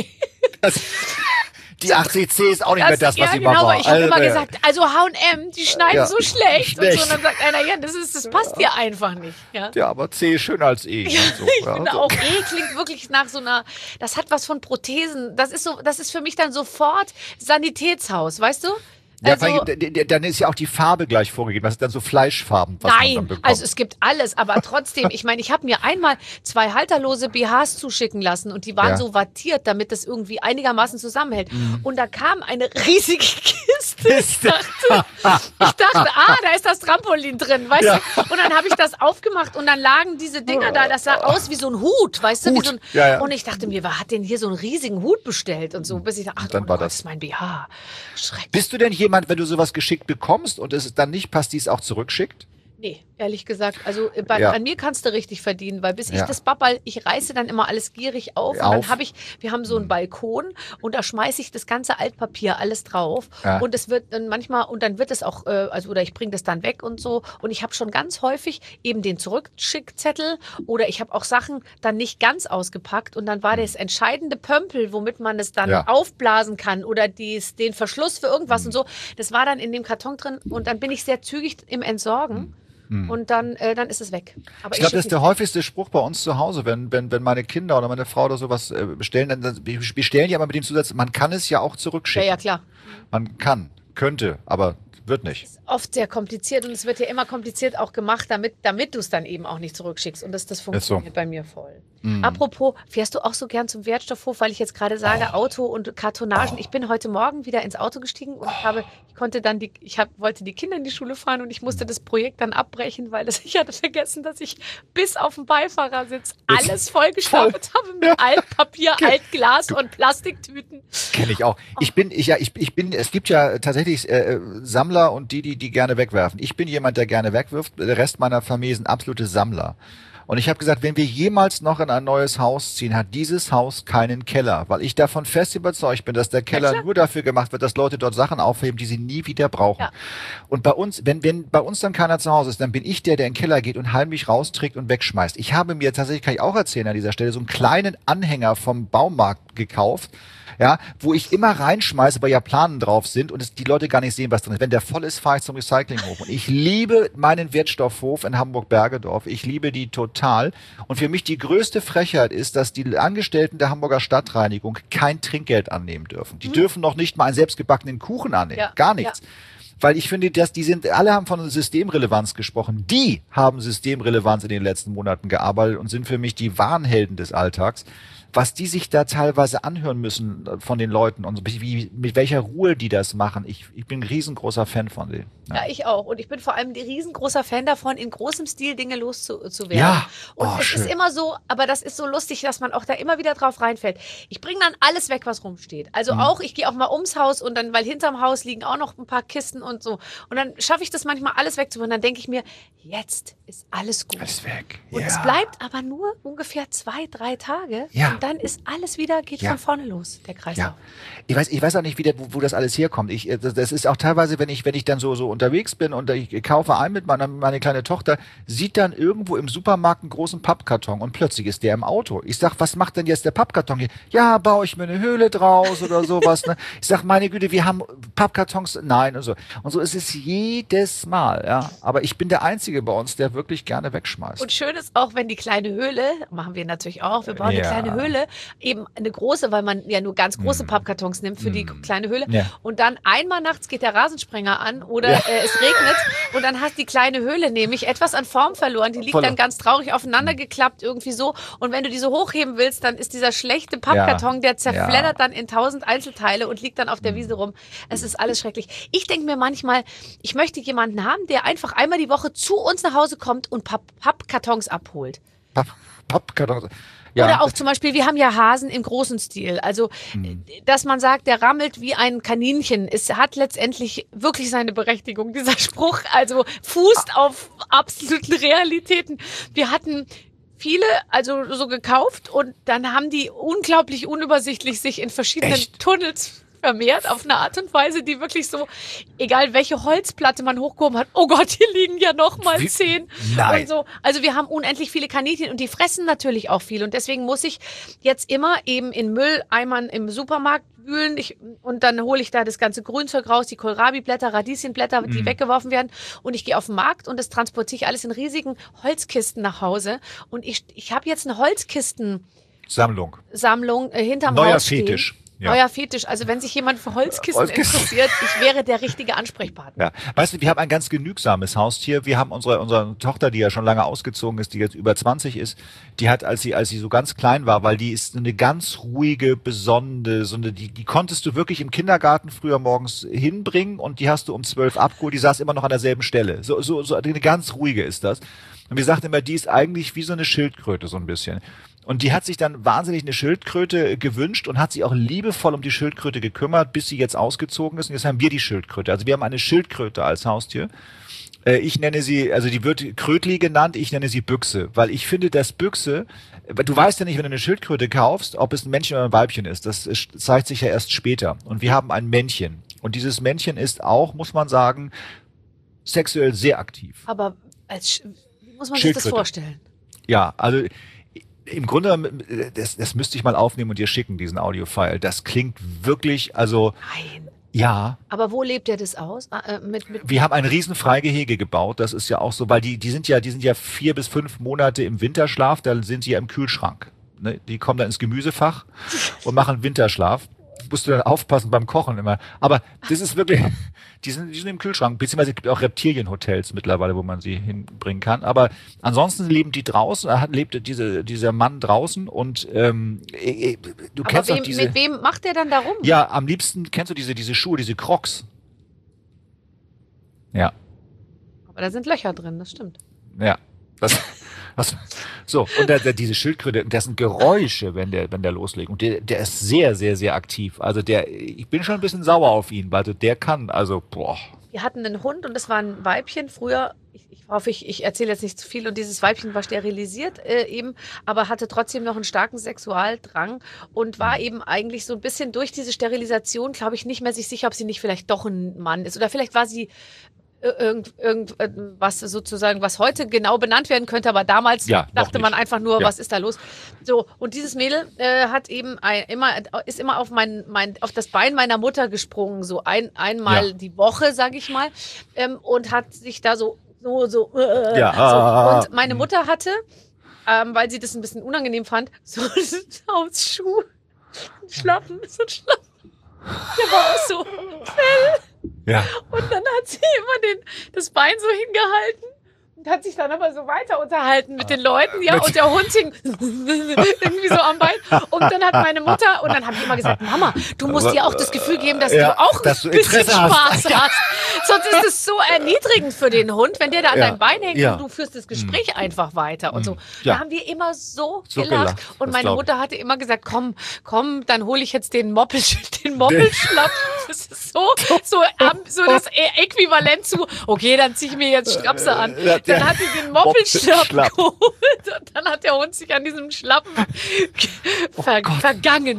Die 80C ist auch nicht mehr das, was ja, sie genau, mal war. weil ich habe immer Also, gesagt, also H&M, die schneiden Ja, so schlecht. Und schlecht. so, und dann sagt einer, ja, das passt dir einfach nicht. Ja. Ja, aber C ist schöner als E. Ja, So, ich ja, finde so. auch, klingt wirklich nach so einer, das hat was von Prothesen. Das ist für mich dann sofort Sanitätshaus, weißt du? Ja, Also, vor allem, dann ist ja auch die Farbe gleich vorgegeben. Das ist dann so Fleischfarben, was man dann nein, bekommt. also es gibt alles, aber trotzdem, ich meine, ich habe mir einmal 2 halterlose BHs zuschicken lassen und die waren Ja. so wattiert, damit das irgendwie einigermaßen zusammenhält. Und da kam eine riesige Kiste. Ich dachte, da ist das Trampolin drin, weißt du? Und dann habe ich das aufgemacht und dann lagen diese Dinger da, das sah aus wie so ein Hut, weißt du? Wie Hut. so ein, Ja, ja. Und ich dachte mir, wer hat denn hier so einen riesigen Hut bestellt und so, bis ich dachte, ach, dann oh war Gott, das- ist mein BH. Schrecklich. Bist du denn jemand, wenn du sowas geschickt bekommst und es dann nicht passt, die es auch zurückschickt? Nee, ehrlich gesagt. Also Ja. an mir kannst du richtig verdienen, weil bis ich Ja. das Babbel, ich reiße dann immer alles gierig auf. Und dann wir haben so einen Balkon und da schmeiße ich das ganze Altpapier alles drauf. Ja. Und es wird dann manchmal, und dann wird es auch, oder ich bringe das dann weg und so. Und ich habe schon ganz häufig eben den Zurückschickzettel oder ich habe auch Sachen dann nicht ganz ausgepackt und dann war das entscheidende Pömpel, womit man es dann Ja. aufblasen kann oder den Verschluss für irgendwas und so. Das war dann in dem Karton drin und dann bin ich sehr zügig im Entsorgen. Und dann ist es weg. Aber Ich glaube, das ist schicke der häufigste Spruch bei uns zu Hause, wenn meine Kinder oder meine Frau oder sowas bestellen, dann wir bestellen ja aber mit dem Zusatz, man kann es ja auch nicht. zurückschicken. Ja, klar. Man könnte, aber wird nicht. Oft sehr kompliziert und es wird ja immer kompliziert auch gemacht, damit du es dann eben auch nicht zurückschickst. Und das funktioniert bei mir voll. Apropos, fährst du auch so gern zum Wertstoffhof, weil ich jetzt gerade sage, Auto und Kartonagen. Ich bin heute Morgen wieder ins Auto gestiegen und wollte die Kinder in die Schule fahren und ich musste das Projekt dann abbrechen, weil ich hatte vergessen, dass ich bis auf den Beifahrersitz alles vollgestapelt habe mit Altpapier, Altglas und Plastiktüten. Kenne ich auch. Es gibt ja tatsächlich Sammler und die gerne wegwerfen. Ich bin jemand, der gerne wegwirft. Der Rest meiner Familie sind absolute Sammler. Und ich habe gesagt, wenn wir jemals noch in ein neues Haus ziehen, hat dieses Haus keinen Keller, weil ich davon fest überzeugt bin, dass der Keller nur dafür gemacht wird, dass Leute dort Sachen aufheben, die sie nie wieder brauchen. Ja. Und bei uns, wenn bei uns dann keiner zu Hause ist, dann bin ich der in den Keller geht und heimlich rausträgt und wegschmeißt. Ich habe mir tatsächlich, kann ich auch erzählen an dieser Stelle, so einen kleinen Anhänger vom Baumarkt gekauft, ja, wo ich immer reinschmeiße, weil ja Planen drauf sind und die Leute gar nicht sehen, was drin ist. Wenn der voll ist, fahre ich zum Recyclinghof. Und ich liebe meinen Wertstoffhof in Hamburg-Bergedorf. Ich liebe die total. Und für mich die größte Frechheit ist, dass die Angestellten der Hamburger Stadtreinigung kein Trinkgeld annehmen dürfen. Die dürfen noch nicht mal einen selbstgebackenen Kuchen annehmen. Ja. Gar nichts. Ja. Weil ich finde, alle haben von Systemrelevanz gesprochen. Die haben Systemrelevanz in den letzten Monaten gearbeitet und sind für mich die wahren Helden des Alltags. Was die sich da teilweise anhören müssen von den Leuten und mit welcher Ruhe die das machen. Ich bin ein riesengroßer Fan von denen. Ja, ich auch. Und ich bin vor allem ein riesengroßer Fan davon, in großem Stil Dinge loszuwerden. Ja. Und es ist immer so, aber das ist so lustig, dass man auch da immer wieder drauf reinfällt. Ich bringe dann alles weg, was rumsteht. Also auch, ich gehe auch mal ums Haus und dann, weil hinterm Haus liegen auch noch ein paar Kisten und so. Und dann schaffe ich das manchmal alles wegzubringen. Dann denke ich mir, jetzt ist alles gut. Alles weg. Und es bleibt aber nur ungefähr 2-3 Tage. Ja. Und dann ist alles wieder, geht von vorne los, der Kreislauf. Ja. Ich weiß auch nicht, wo das alles herkommt. Das ist auch teilweise, wenn ich dann so unterwegs bin und ich kaufe ein mit meine kleine Tochter, sieht dann irgendwo im Supermarkt einen großen Pappkarton und plötzlich ist der im Auto. Ich sag, was macht denn jetzt der Pappkarton hier? Ja, baue ich mir eine Höhle draus oder sowas. Ne? Ich sag, meine Güte, wir haben Pappkartons, nein und so. Und so ist es jedes Mal. Ja. Aber ich bin der Einzige bei uns, der wirklich gerne wegschmeißt. Und schön ist auch, wenn die kleine Höhle, machen wir natürlich auch, wir bauen eine kleine Höhle, eben eine große, weil man ja nur ganz große Pappkartons nimmt für die kleine Höhle. Ja. Und dann einmal nachts geht der Rasensprenger an oder es regnet und dann hat die kleine Höhle nämlich etwas an Form verloren. Die liegt dann ganz traurig aufeinander geklappt irgendwie so. Und wenn du diese hochheben willst, dann ist dieser schlechte Pappkarton, der zerfleddert dann in 1000 Einzelteile und liegt dann auf der Wiese rum. Es ist alles schrecklich. Ich denke mir manchmal, ich möchte jemanden haben, der einfach einmal die Woche zu uns nach Hause kommt und Pappkartons abholt. Pappkartons. Ja. Oder auch zum Beispiel, wir haben ja Hasen im großen Stil. Also, dass man sagt, der rammelt wie ein Kaninchen. Es hat letztendlich wirklich seine Berechtigung, dieser Spruch. Also fußt auf absoluten Realitäten. Wir hatten viele, also so gekauft und dann haben die unglaublich unübersichtlich sich in verschiedenen Tunnels vermehrt auf eine Art und Weise, die wirklich so, egal welche Holzplatte man hochgehoben hat, oh Gott, hier liegen ja noch mal 10. Nein. Und so. Also wir haben unendlich viele Kaninchen und die fressen natürlich auch viel und deswegen muss ich jetzt immer eben in Mülleimern im Supermarkt wühlen und dann hole ich da das ganze Grünzeug raus, die Kohlrabi-Blätter, Radieschenblätter, die weggeworfen werden und ich gehe auf den Markt und das transportiere ich alles in riesigen Holzkisten nach Hause und ich habe jetzt eine Holzkisten-Sammlung hinterm Haus stehen. Neuer Fetisch. Ja. Euer Fetisch. Also wenn sich jemand für Holzkisten interessiert, ich wäre der richtige Ansprechpartner. Ja. Weißt du, wir haben ein ganz genügsames Haustier. Wir haben unsere Tochter, die ja schon lange ausgezogen ist, die jetzt über 20 ist, die hat, als sie so ganz klein war, weil die ist eine ganz ruhige, besonnene, die konntest du wirklich im Kindergarten früher morgens hinbringen und die hast du um 12 abgeholt, die saß immer noch an derselben Stelle. So eine ganz ruhige ist das. Und wir sagten immer, die ist eigentlich wie so eine Schildkröte so ein bisschen. Und die hat sich dann wahnsinnig eine Schildkröte gewünscht und hat sich auch liebevoll um die Schildkröte gekümmert, bis sie jetzt ausgezogen ist. Und jetzt haben wir die Schildkröte. Also wir haben eine Schildkröte als Haustier. Ich nenne sie, also die wird Krötli genannt, ich nenne sie Büchse. Weil ich finde, dass Büchse, du weißt ja nicht, wenn du eine Schildkröte kaufst, ob es ein Männchen oder ein Weibchen ist. Das zeigt sich ja erst später. Und wir haben ein Männchen. Und dieses Männchen ist auch, muss man sagen, sexuell sehr aktiv. Aber wie muss man sich das vorstellen? Ja, also im Grunde, das müsste ich mal aufnehmen und dir schicken, diesen Audio-File. Das klingt wirklich, also... Nein. Ja. Aber wo lebt ihr das aus? Wir haben ein riesen Freigehege gebaut. Das ist ja auch so, weil die sind ja 4 bis 5 Monate im Winterschlaf. Da sind sie ja im Kühlschrank. Ne? Die kommen dann ins Gemüsefach und machen Winterschlaf. Musst du dann aufpassen beim Kochen immer. Aber das ist wirklich, die sind im Kühlschrank, beziehungsweise es gibt auch Reptilienhotels mittlerweile, wo man sie hinbringen kann. Aber ansonsten leben die draußen, lebt dieser Mann draußen und du kennst doch diese. Mit wem macht der dann da rum? Ja, am liebsten kennst du diese Schuhe, diese Crocs. Ja. Aber da sind Löcher drin, das stimmt. Ja. So, und diese Schildkröte, das sind Geräusche, wenn der loslegt. Und der ist sehr, sehr, sehr aktiv. Also ich bin schon ein bisschen sauer auf ihn, weil der kann, also, boah. die hatten einen Hund und das war ein Weibchen. Früher, ich hoffe, ich erzähle jetzt nicht zu viel, und dieses Weibchen war sterilisiert eben, aber hatte trotzdem noch einen starken Sexualdrang und war eben eigentlich so ein bisschen durch diese Sterilisation, glaube ich, nicht mehr sich sicher, ob sie nicht vielleicht doch ein Mann ist. Oder vielleicht war sie irgendwas sozusagen, was heute genau benannt werden könnte, aber damals dachte man einfach nur, was ist da los? So, und dieses Mädel hat eben ist immer auf auf das Bein meiner Mutter gesprungen, so einmal die Woche, sage ich mal, und hat sich da so. Und meine Mutter hatte, weil sie das ein bisschen unangenehm fand, so einen Hausschuh, einen Schlappen. Der war auch so Fell. Ja. Und dann hat sie immer das Bein so hingehalten und hat sich dann aber so weiter unterhalten mit den Leuten, und der Hund hing irgendwie so am Bein. Und dann hat meine Mutter, und dann habe ich immer gesagt, Mama, du musst dir auch das Gefühl geben, dass du auch ein bisschen Spaß hast. Sonst ist es so erniedrigend für den Hund, wenn der da an deinem Bein hängt und du führst das Gespräch einfach weiter und so. Da haben wir immer so gelacht. Und meine Mutter hatte immer gesagt, komm, dann hole ich jetzt den Moppelschlapp. Das ist so das Äquivalent zu, okay, dann ziehe ich mir jetzt Strapse an. Dann hat sie den Moppelschlapp geholt und dann hat der Hund sich an diesem Schlappen vergangen.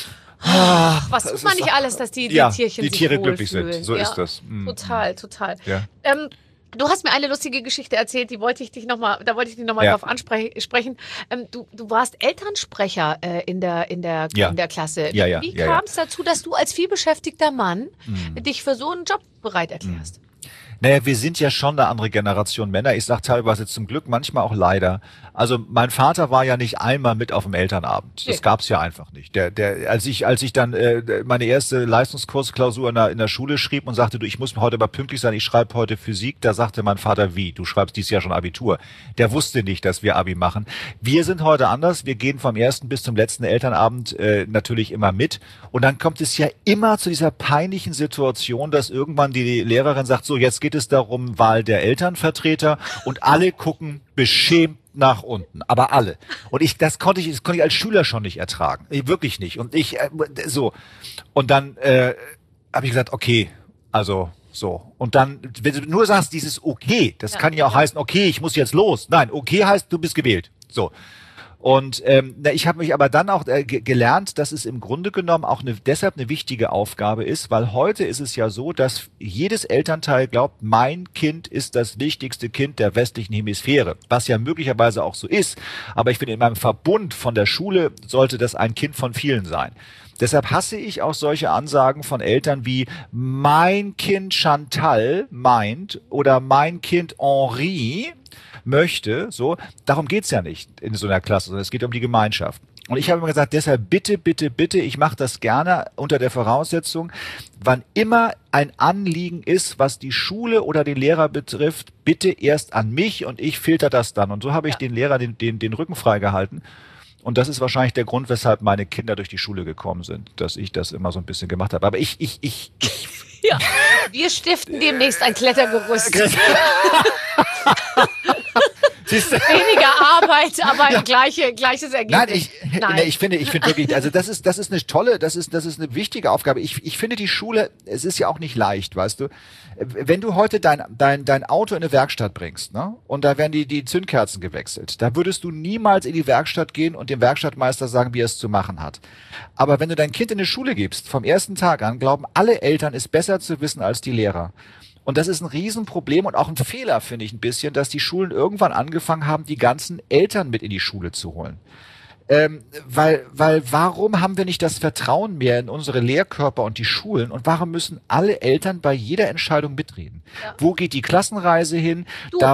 Was tut man nicht alles, dass die Tierchen die Tiere sich glücklich wohlfühlen. sind. So ist das. Total. Ja. Du hast mir eine lustige Geschichte erzählt, da wollte ich dich nochmal drauf ansprechen. Du warst Elternsprecher in der Klasse. Wie kam es dazu, dass du als vielbeschäftigter Mann dich für so einen Job bereit erklärst? Naja, wir sind ja schon eine andere Generation Männer. Ich sage teilweise zum Glück, manchmal auch leider. Also mein Vater war ja nicht einmal mit auf dem Elternabend. Das gab's ja einfach nicht. Als ich dann meine erste Leistungskursklausur in der Schule schrieb und sagte, ich muss heute mal pünktlich sein, ich schreibe heute Physik, da sagte mein Vater, wie? Du schreibst dieses Jahr schon Abitur. Der wusste nicht, dass wir Abi machen. Wir sind heute anders. Wir gehen vom ersten bis zum letzten Elternabend natürlich immer mit. Und dann kommt es ja immer zu dieser peinlichen Situation, dass irgendwann die Lehrerin sagt, so, jetzt geht es darum, Wahl der Elternvertreter, und alle gucken beschämt nach unten, aber alle. Und das konnte ich als Schüler schon nicht ertragen, wirklich nicht. Und und dann habe ich gesagt, okay, also so. Und dann, wenn du nur sagst, dieses okay, das kann ja auch heißen, okay, ich muss jetzt los. Nein, okay heißt, du bist gewählt. So. Und ich habe mich aber dann auch gelernt, dass es im Grunde genommen auch deshalb eine wichtige Aufgabe ist, weil heute ist es ja so, dass jedes Elternteil glaubt, mein Kind ist das wichtigste Kind der westlichen Hemisphäre, was ja möglicherweise auch so ist. Aber ich finde, in meinem Verbund von der Schule sollte das ein Kind von vielen sein. Deshalb hasse ich auch solche Ansagen von Eltern wie mein Kind Chantal meint oder mein Kind Henri möchte, so, darum geht's ja nicht in so einer Klasse, sondern es geht um die Gemeinschaft. Und ich habe immer gesagt, deshalb bitte, ich mache das gerne unter der Voraussetzung, wann immer ein Anliegen ist, was die Schule oder den Lehrer betrifft, bitte erst an mich und ich filter das dann. Und so habe ich den Lehrer den Rücken freigehalten. Und das ist wahrscheinlich der Grund, weshalb meine Kinder durch die Schule gekommen sind, dass ich das immer so ein bisschen gemacht habe. Aber ich ja, wir stiften demnächst ein Klettergerüst. Weniger Arbeit, aber gleiches Ergebnis. Nein, ich finde wirklich, also das ist eine tolle, das ist eine wichtige Aufgabe. Ich finde die Schule, es ist ja auch nicht leicht, weißt du. Wenn du heute dein Auto in eine Werkstatt bringst, ne, und da werden die Zündkerzen gewechselt, da würdest du niemals in die Werkstatt gehen und dem Werkstattmeister sagen, wie er es zu machen hat. Aber wenn du dein Kind in eine Schule gibst, vom ersten Tag an, glauben alle Eltern, es besser zu wissen als die Lehrer. Und das ist ein Riesenproblem und auch ein Fehler, finde ich ein bisschen, dass die Schulen irgendwann angefangen haben, die ganzen Eltern mit in die Schule zu holen. Weil warum haben wir nicht das Vertrauen mehr in unsere Lehrkörper und die Schulen und warum müssen alle Eltern bei jeder Entscheidung mitreden? Ja. Wo geht die Klassenreise hin?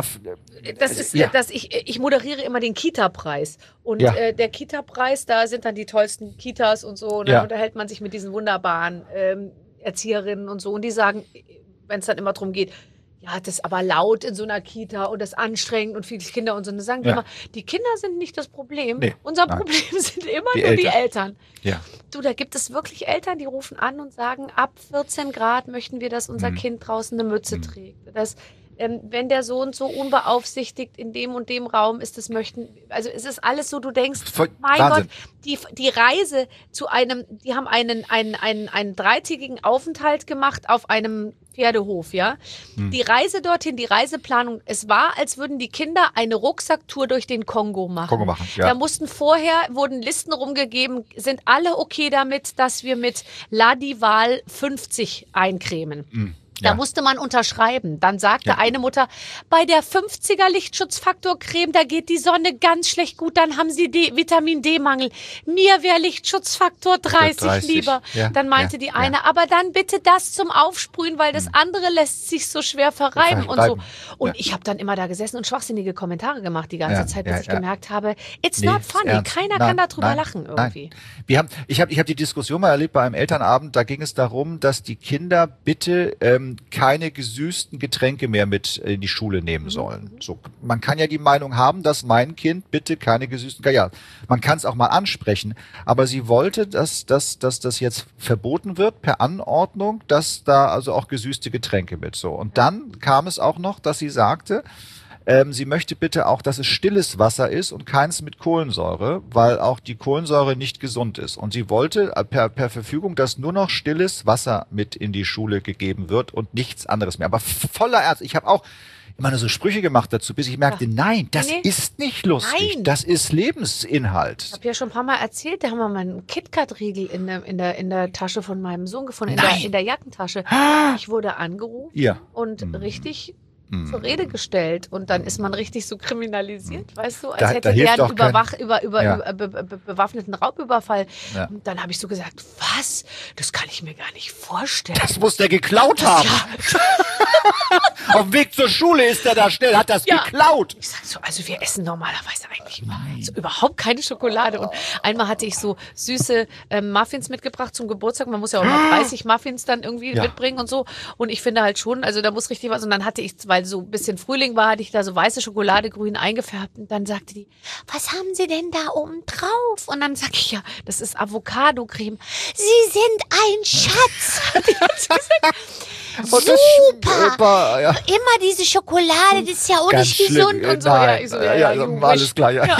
Ich moderiere immer den Kita-Preis und der Kita-Preis, da sind dann die tollsten Kitas und so und dann unterhält man sich mit diesen wunderbaren Erzieherinnen und so und die sagen, wenn es dann immer darum geht, ja, das ist aber laut in so einer Kita und das ist anstrengend und viele Kinder und so. Und dann sagen die immer, die Kinder sind nicht das Problem. Nee, Unser Problem sind immer nur die Eltern. Ja. Du, da gibt es wirklich Eltern, die rufen an und sagen, ab 14 Grad möchten wir, dass unser Kind draußen eine Mütze trägt. wenn der Sohn so unbeaufsichtigt in dem und dem Raum ist, also es ist alles so, du denkst, mein Wahnsinn. Gott, die Reise zu die haben einen 3-tägigen Aufenthalt gemacht auf einem Pferdehof, ja. Die Reise dorthin, die Reiseplanung, es war, als würden die Kinder eine Rucksacktour durch den Kongo machen. Ja. Da wurden Listen rumgegeben, sind alle okay damit, dass wir mit Ladival 50 eincremen. Da musste man unterschreiben. Dann sagte eine Mutter, bei der 50er Lichtschutzfaktor-Creme, da geht die Sonne ganz schlecht gut, dann haben sie Vitamin D-Mangel. Mir wäre Lichtschutzfaktor 30 lieber. Ja, dann meinte die eine, aber dann bitte das zum Aufsprühen, weil das andere lässt sich so schwer verreiben und so. Und ich habe dann immer da gesessen und schwachsinnige Kommentare gemacht die ganze Zeit, bis ich gemerkt habe, it's not funny. Keiner kann darüber lachen irgendwie. Ich hab die Diskussion mal erlebt bei einem Elternabend, da ging es darum, dass die Kinder bitte keine gesüßten Getränke mehr mit in die Schule nehmen sollen. So, man kann ja die Meinung haben, dass mein Kind bitte keine gesüßten, ja, man kann es auch mal ansprechen, aber sie wollte, dass das jetzt verboten wird per Anordnung, dass da also auch gesüßte Getränke mit so. Und dann kam es auch noch, dass sie sagte, sie möchte bitte auch, dass es stilles Wasser ist und keins mit Kohlensäure, weil auch die Kohlensäure nicht gesund ist. Und sie wollte per Verfügung, dass nur noch stilles Wasser mit in die Schule gegeben wird und nichts anderes mehr. Aber voller Ernst, ich habe auch immer nur so Sprüche gemacht dazu, bis ich merkte, nein, das ist nicht lustig. Nein. Das ist Lebensinhalt. Ich habe ja schon ein paar Mal erzählt, da haben wir mal einen KitKat-Riegel in der Tasche von meinem Sohn gefunden, in der Jackentasche. Ich wurde angerufen und richtig zur Rede gestellt und dann ist man richtig so kriminalisiert, weißt du, als hätte der einen bewaffneten Raubüberfall. Ja. Und dann habe ich so gesagt, was? Das kann ich mir gar nicht vorstellen. Das muss der geklaut haben. Auf dem Weg zur Schule ist der da schnell, hat das geklaut. Ich sag so, also wir essen normalerweise eigentlich überhaupt keine Schokolade. Und einmal hatte ich so süße Muffins mitgebracht zum Geburtstag. Man muss ja auch noch 30 Muffins dann irgendwie mitbringen und so. Und ich finde halt schon, also da muss richtig was. Und dann hatte ich, weil so ein bisschen Frühling war, hatte ich da so weiße Schokolade grün eingefärbt. Und dann sagte die, was haben Sie denn da oben drauf? Und dann sag ich, ja, das ist Avocado-Creme. Sie sind ein Schatz. Die hat gesagt, super. Immer diese Schokolade, das ist ja auch nicht gesund und so. Nein. Alles klar. Ja.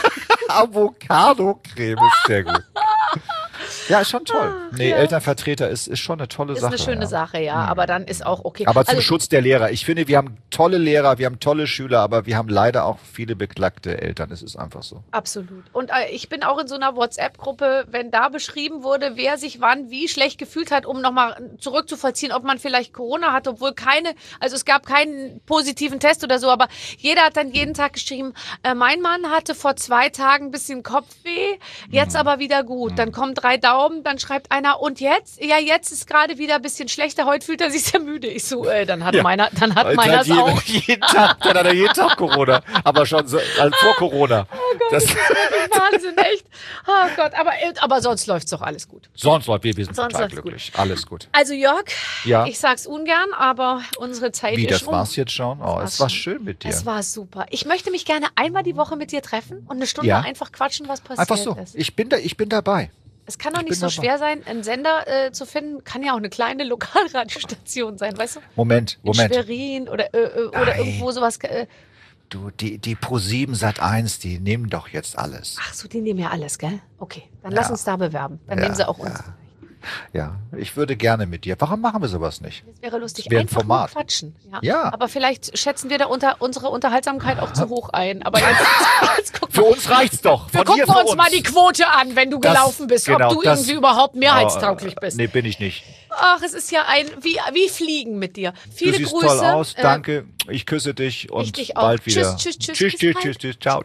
Avocado-Creme ist sehr gut. Ja, ist schon toll. Elternvertreter ist schon eine tolle Sache. Ist eine schöne Sache, ja. Aber dann ist auch okay. Aber zum Schutz der Lehrer. Ich finde, wir haben tolle Lehrer, wir haben tolle Schüler, aber wir haben leider auch viele beklagte Eltern. Es ist einfach so. Absolut. Und ich bin auch in so einer WhatsApp-Gruppe, wenn da beschrieben wurde, wer sich wann wie schlecht gefühlt hat, um nochmal zurückzuvollziehen, ob man vielleicht Corona hat, obwohl es gab keinen positiven Test oder so, aber jeder hat dann jeden Tag geschrieben, mein Mann hatte vor 2 Tagen ein bisschen Kopfweh, jetzt aber wieder gut. Dann kommen 3 Daumen, dann schreibt einer, und jetzt? Ja, jetzt ist gerade wieder ein bisschen schlechter, heute fühlt er sich sehr müde. Ich so, dann hat meiner es auch. Dann hat er jeden Tag Corona, aber schon vor Corona. Oh Gott, das ist Wahnsinn, echt. Oh Gott, aber sonst läuft es doch alles gut. Sonst läuft wir sind total glücklich. Gut. Alles gut. Also Jörg, ich sag's ungern, aber unsere Zeit ist das war's jetzt schon? Oh, es war schön mit dir. Es war super. Ich möchte mich gerne einmal die Woche mit dir treffen und eine Stunde einfach quatschen, was passiert ist. Einfach so. Ich bin dabei. Es kann doch nicht so schwer sein, einen Sender zu finden. Kann ja auch eine kleine Lokalradiostation sein, weißt du? Moment. In Schwerin oder irgendwo sowas. Du, die Pro7 Sat.1, die nehmen doch jetzt alles. Ach so, die nehmen ja alles, gell? Okay, dann lass uns da bewerben. Dann nehmen sie auch uns. Ja, ich würde gerne mit dir. Warum machen wir sowas nicht? Das wäre lustig. Das wäre ein einfach Format. Nur quatschen. Ja. Aber vielleicht schätzen wir da unsere Unterhaltsamkeit auch zu hoch ein. Aber jetzt guck mal. Für uns reicht's doch. Gucken wir uns mal die Quote an, wenn du gelaufen bist. Ob du irgendwie überhaupt mehrheitstauglich bist. Nee, bin ich nicht. Ach, es ist ja wie Fliegen mit dir. Viele du siehst Grüße. Toll aus. Danke. Ich küsse dich und bald wieder. Tschüss. Tschüss. Ciao.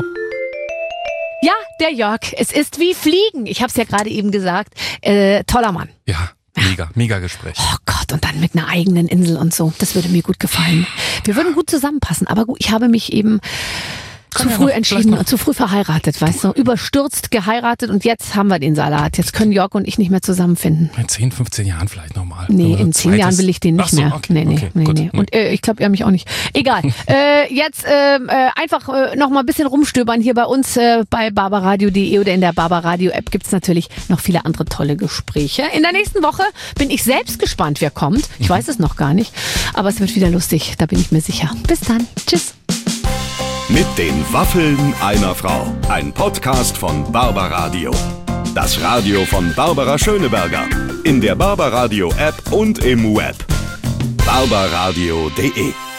Ja, der Jörg, es ist wie Fliegen. Ich habe es ja gerade eben gesagt. Toller Mann. Ja, mega Gespräch. Oh Gott, und dann mit einer eigenen Insel und so. Das würde mir gut gefallen. Wir würden gut zusammenpassen. Aber gut, ich habe mich eben Zu früh entschieden und zu früh verheiratet, weißt du? Überstürzt geheiratet und jetzt haben wir den Salat. Jetzt können Jörg und ich nicht mehr zusammenfinden. In 10, 15 Jahren vielleicht nochmal. Nee, in 10 Jahren will ich den nicht mehr. Okay, nee. Und ich glaube, er mich auch nicht. Egal. Jetzt einfach noch mal ein bisschen rumstöbern hier bei uns bei barbaradio.de oder in der Barbaradio-App gibt es natürlich noch viele andere tolle Gespräche. In der nächsten Woche bin ich selbst gespannt, wer kommt. Ich weiß es noch gar nicht, aber es wird wieder lustig, da bin ich mir sicher. Bis dann. Tschüss. Mit den Waffeln einer Frau. Ein Podcast von Barbaradio. Das Radio von Barbara Schöneberger. In der Barbaradio App und im Web. barbaradio.de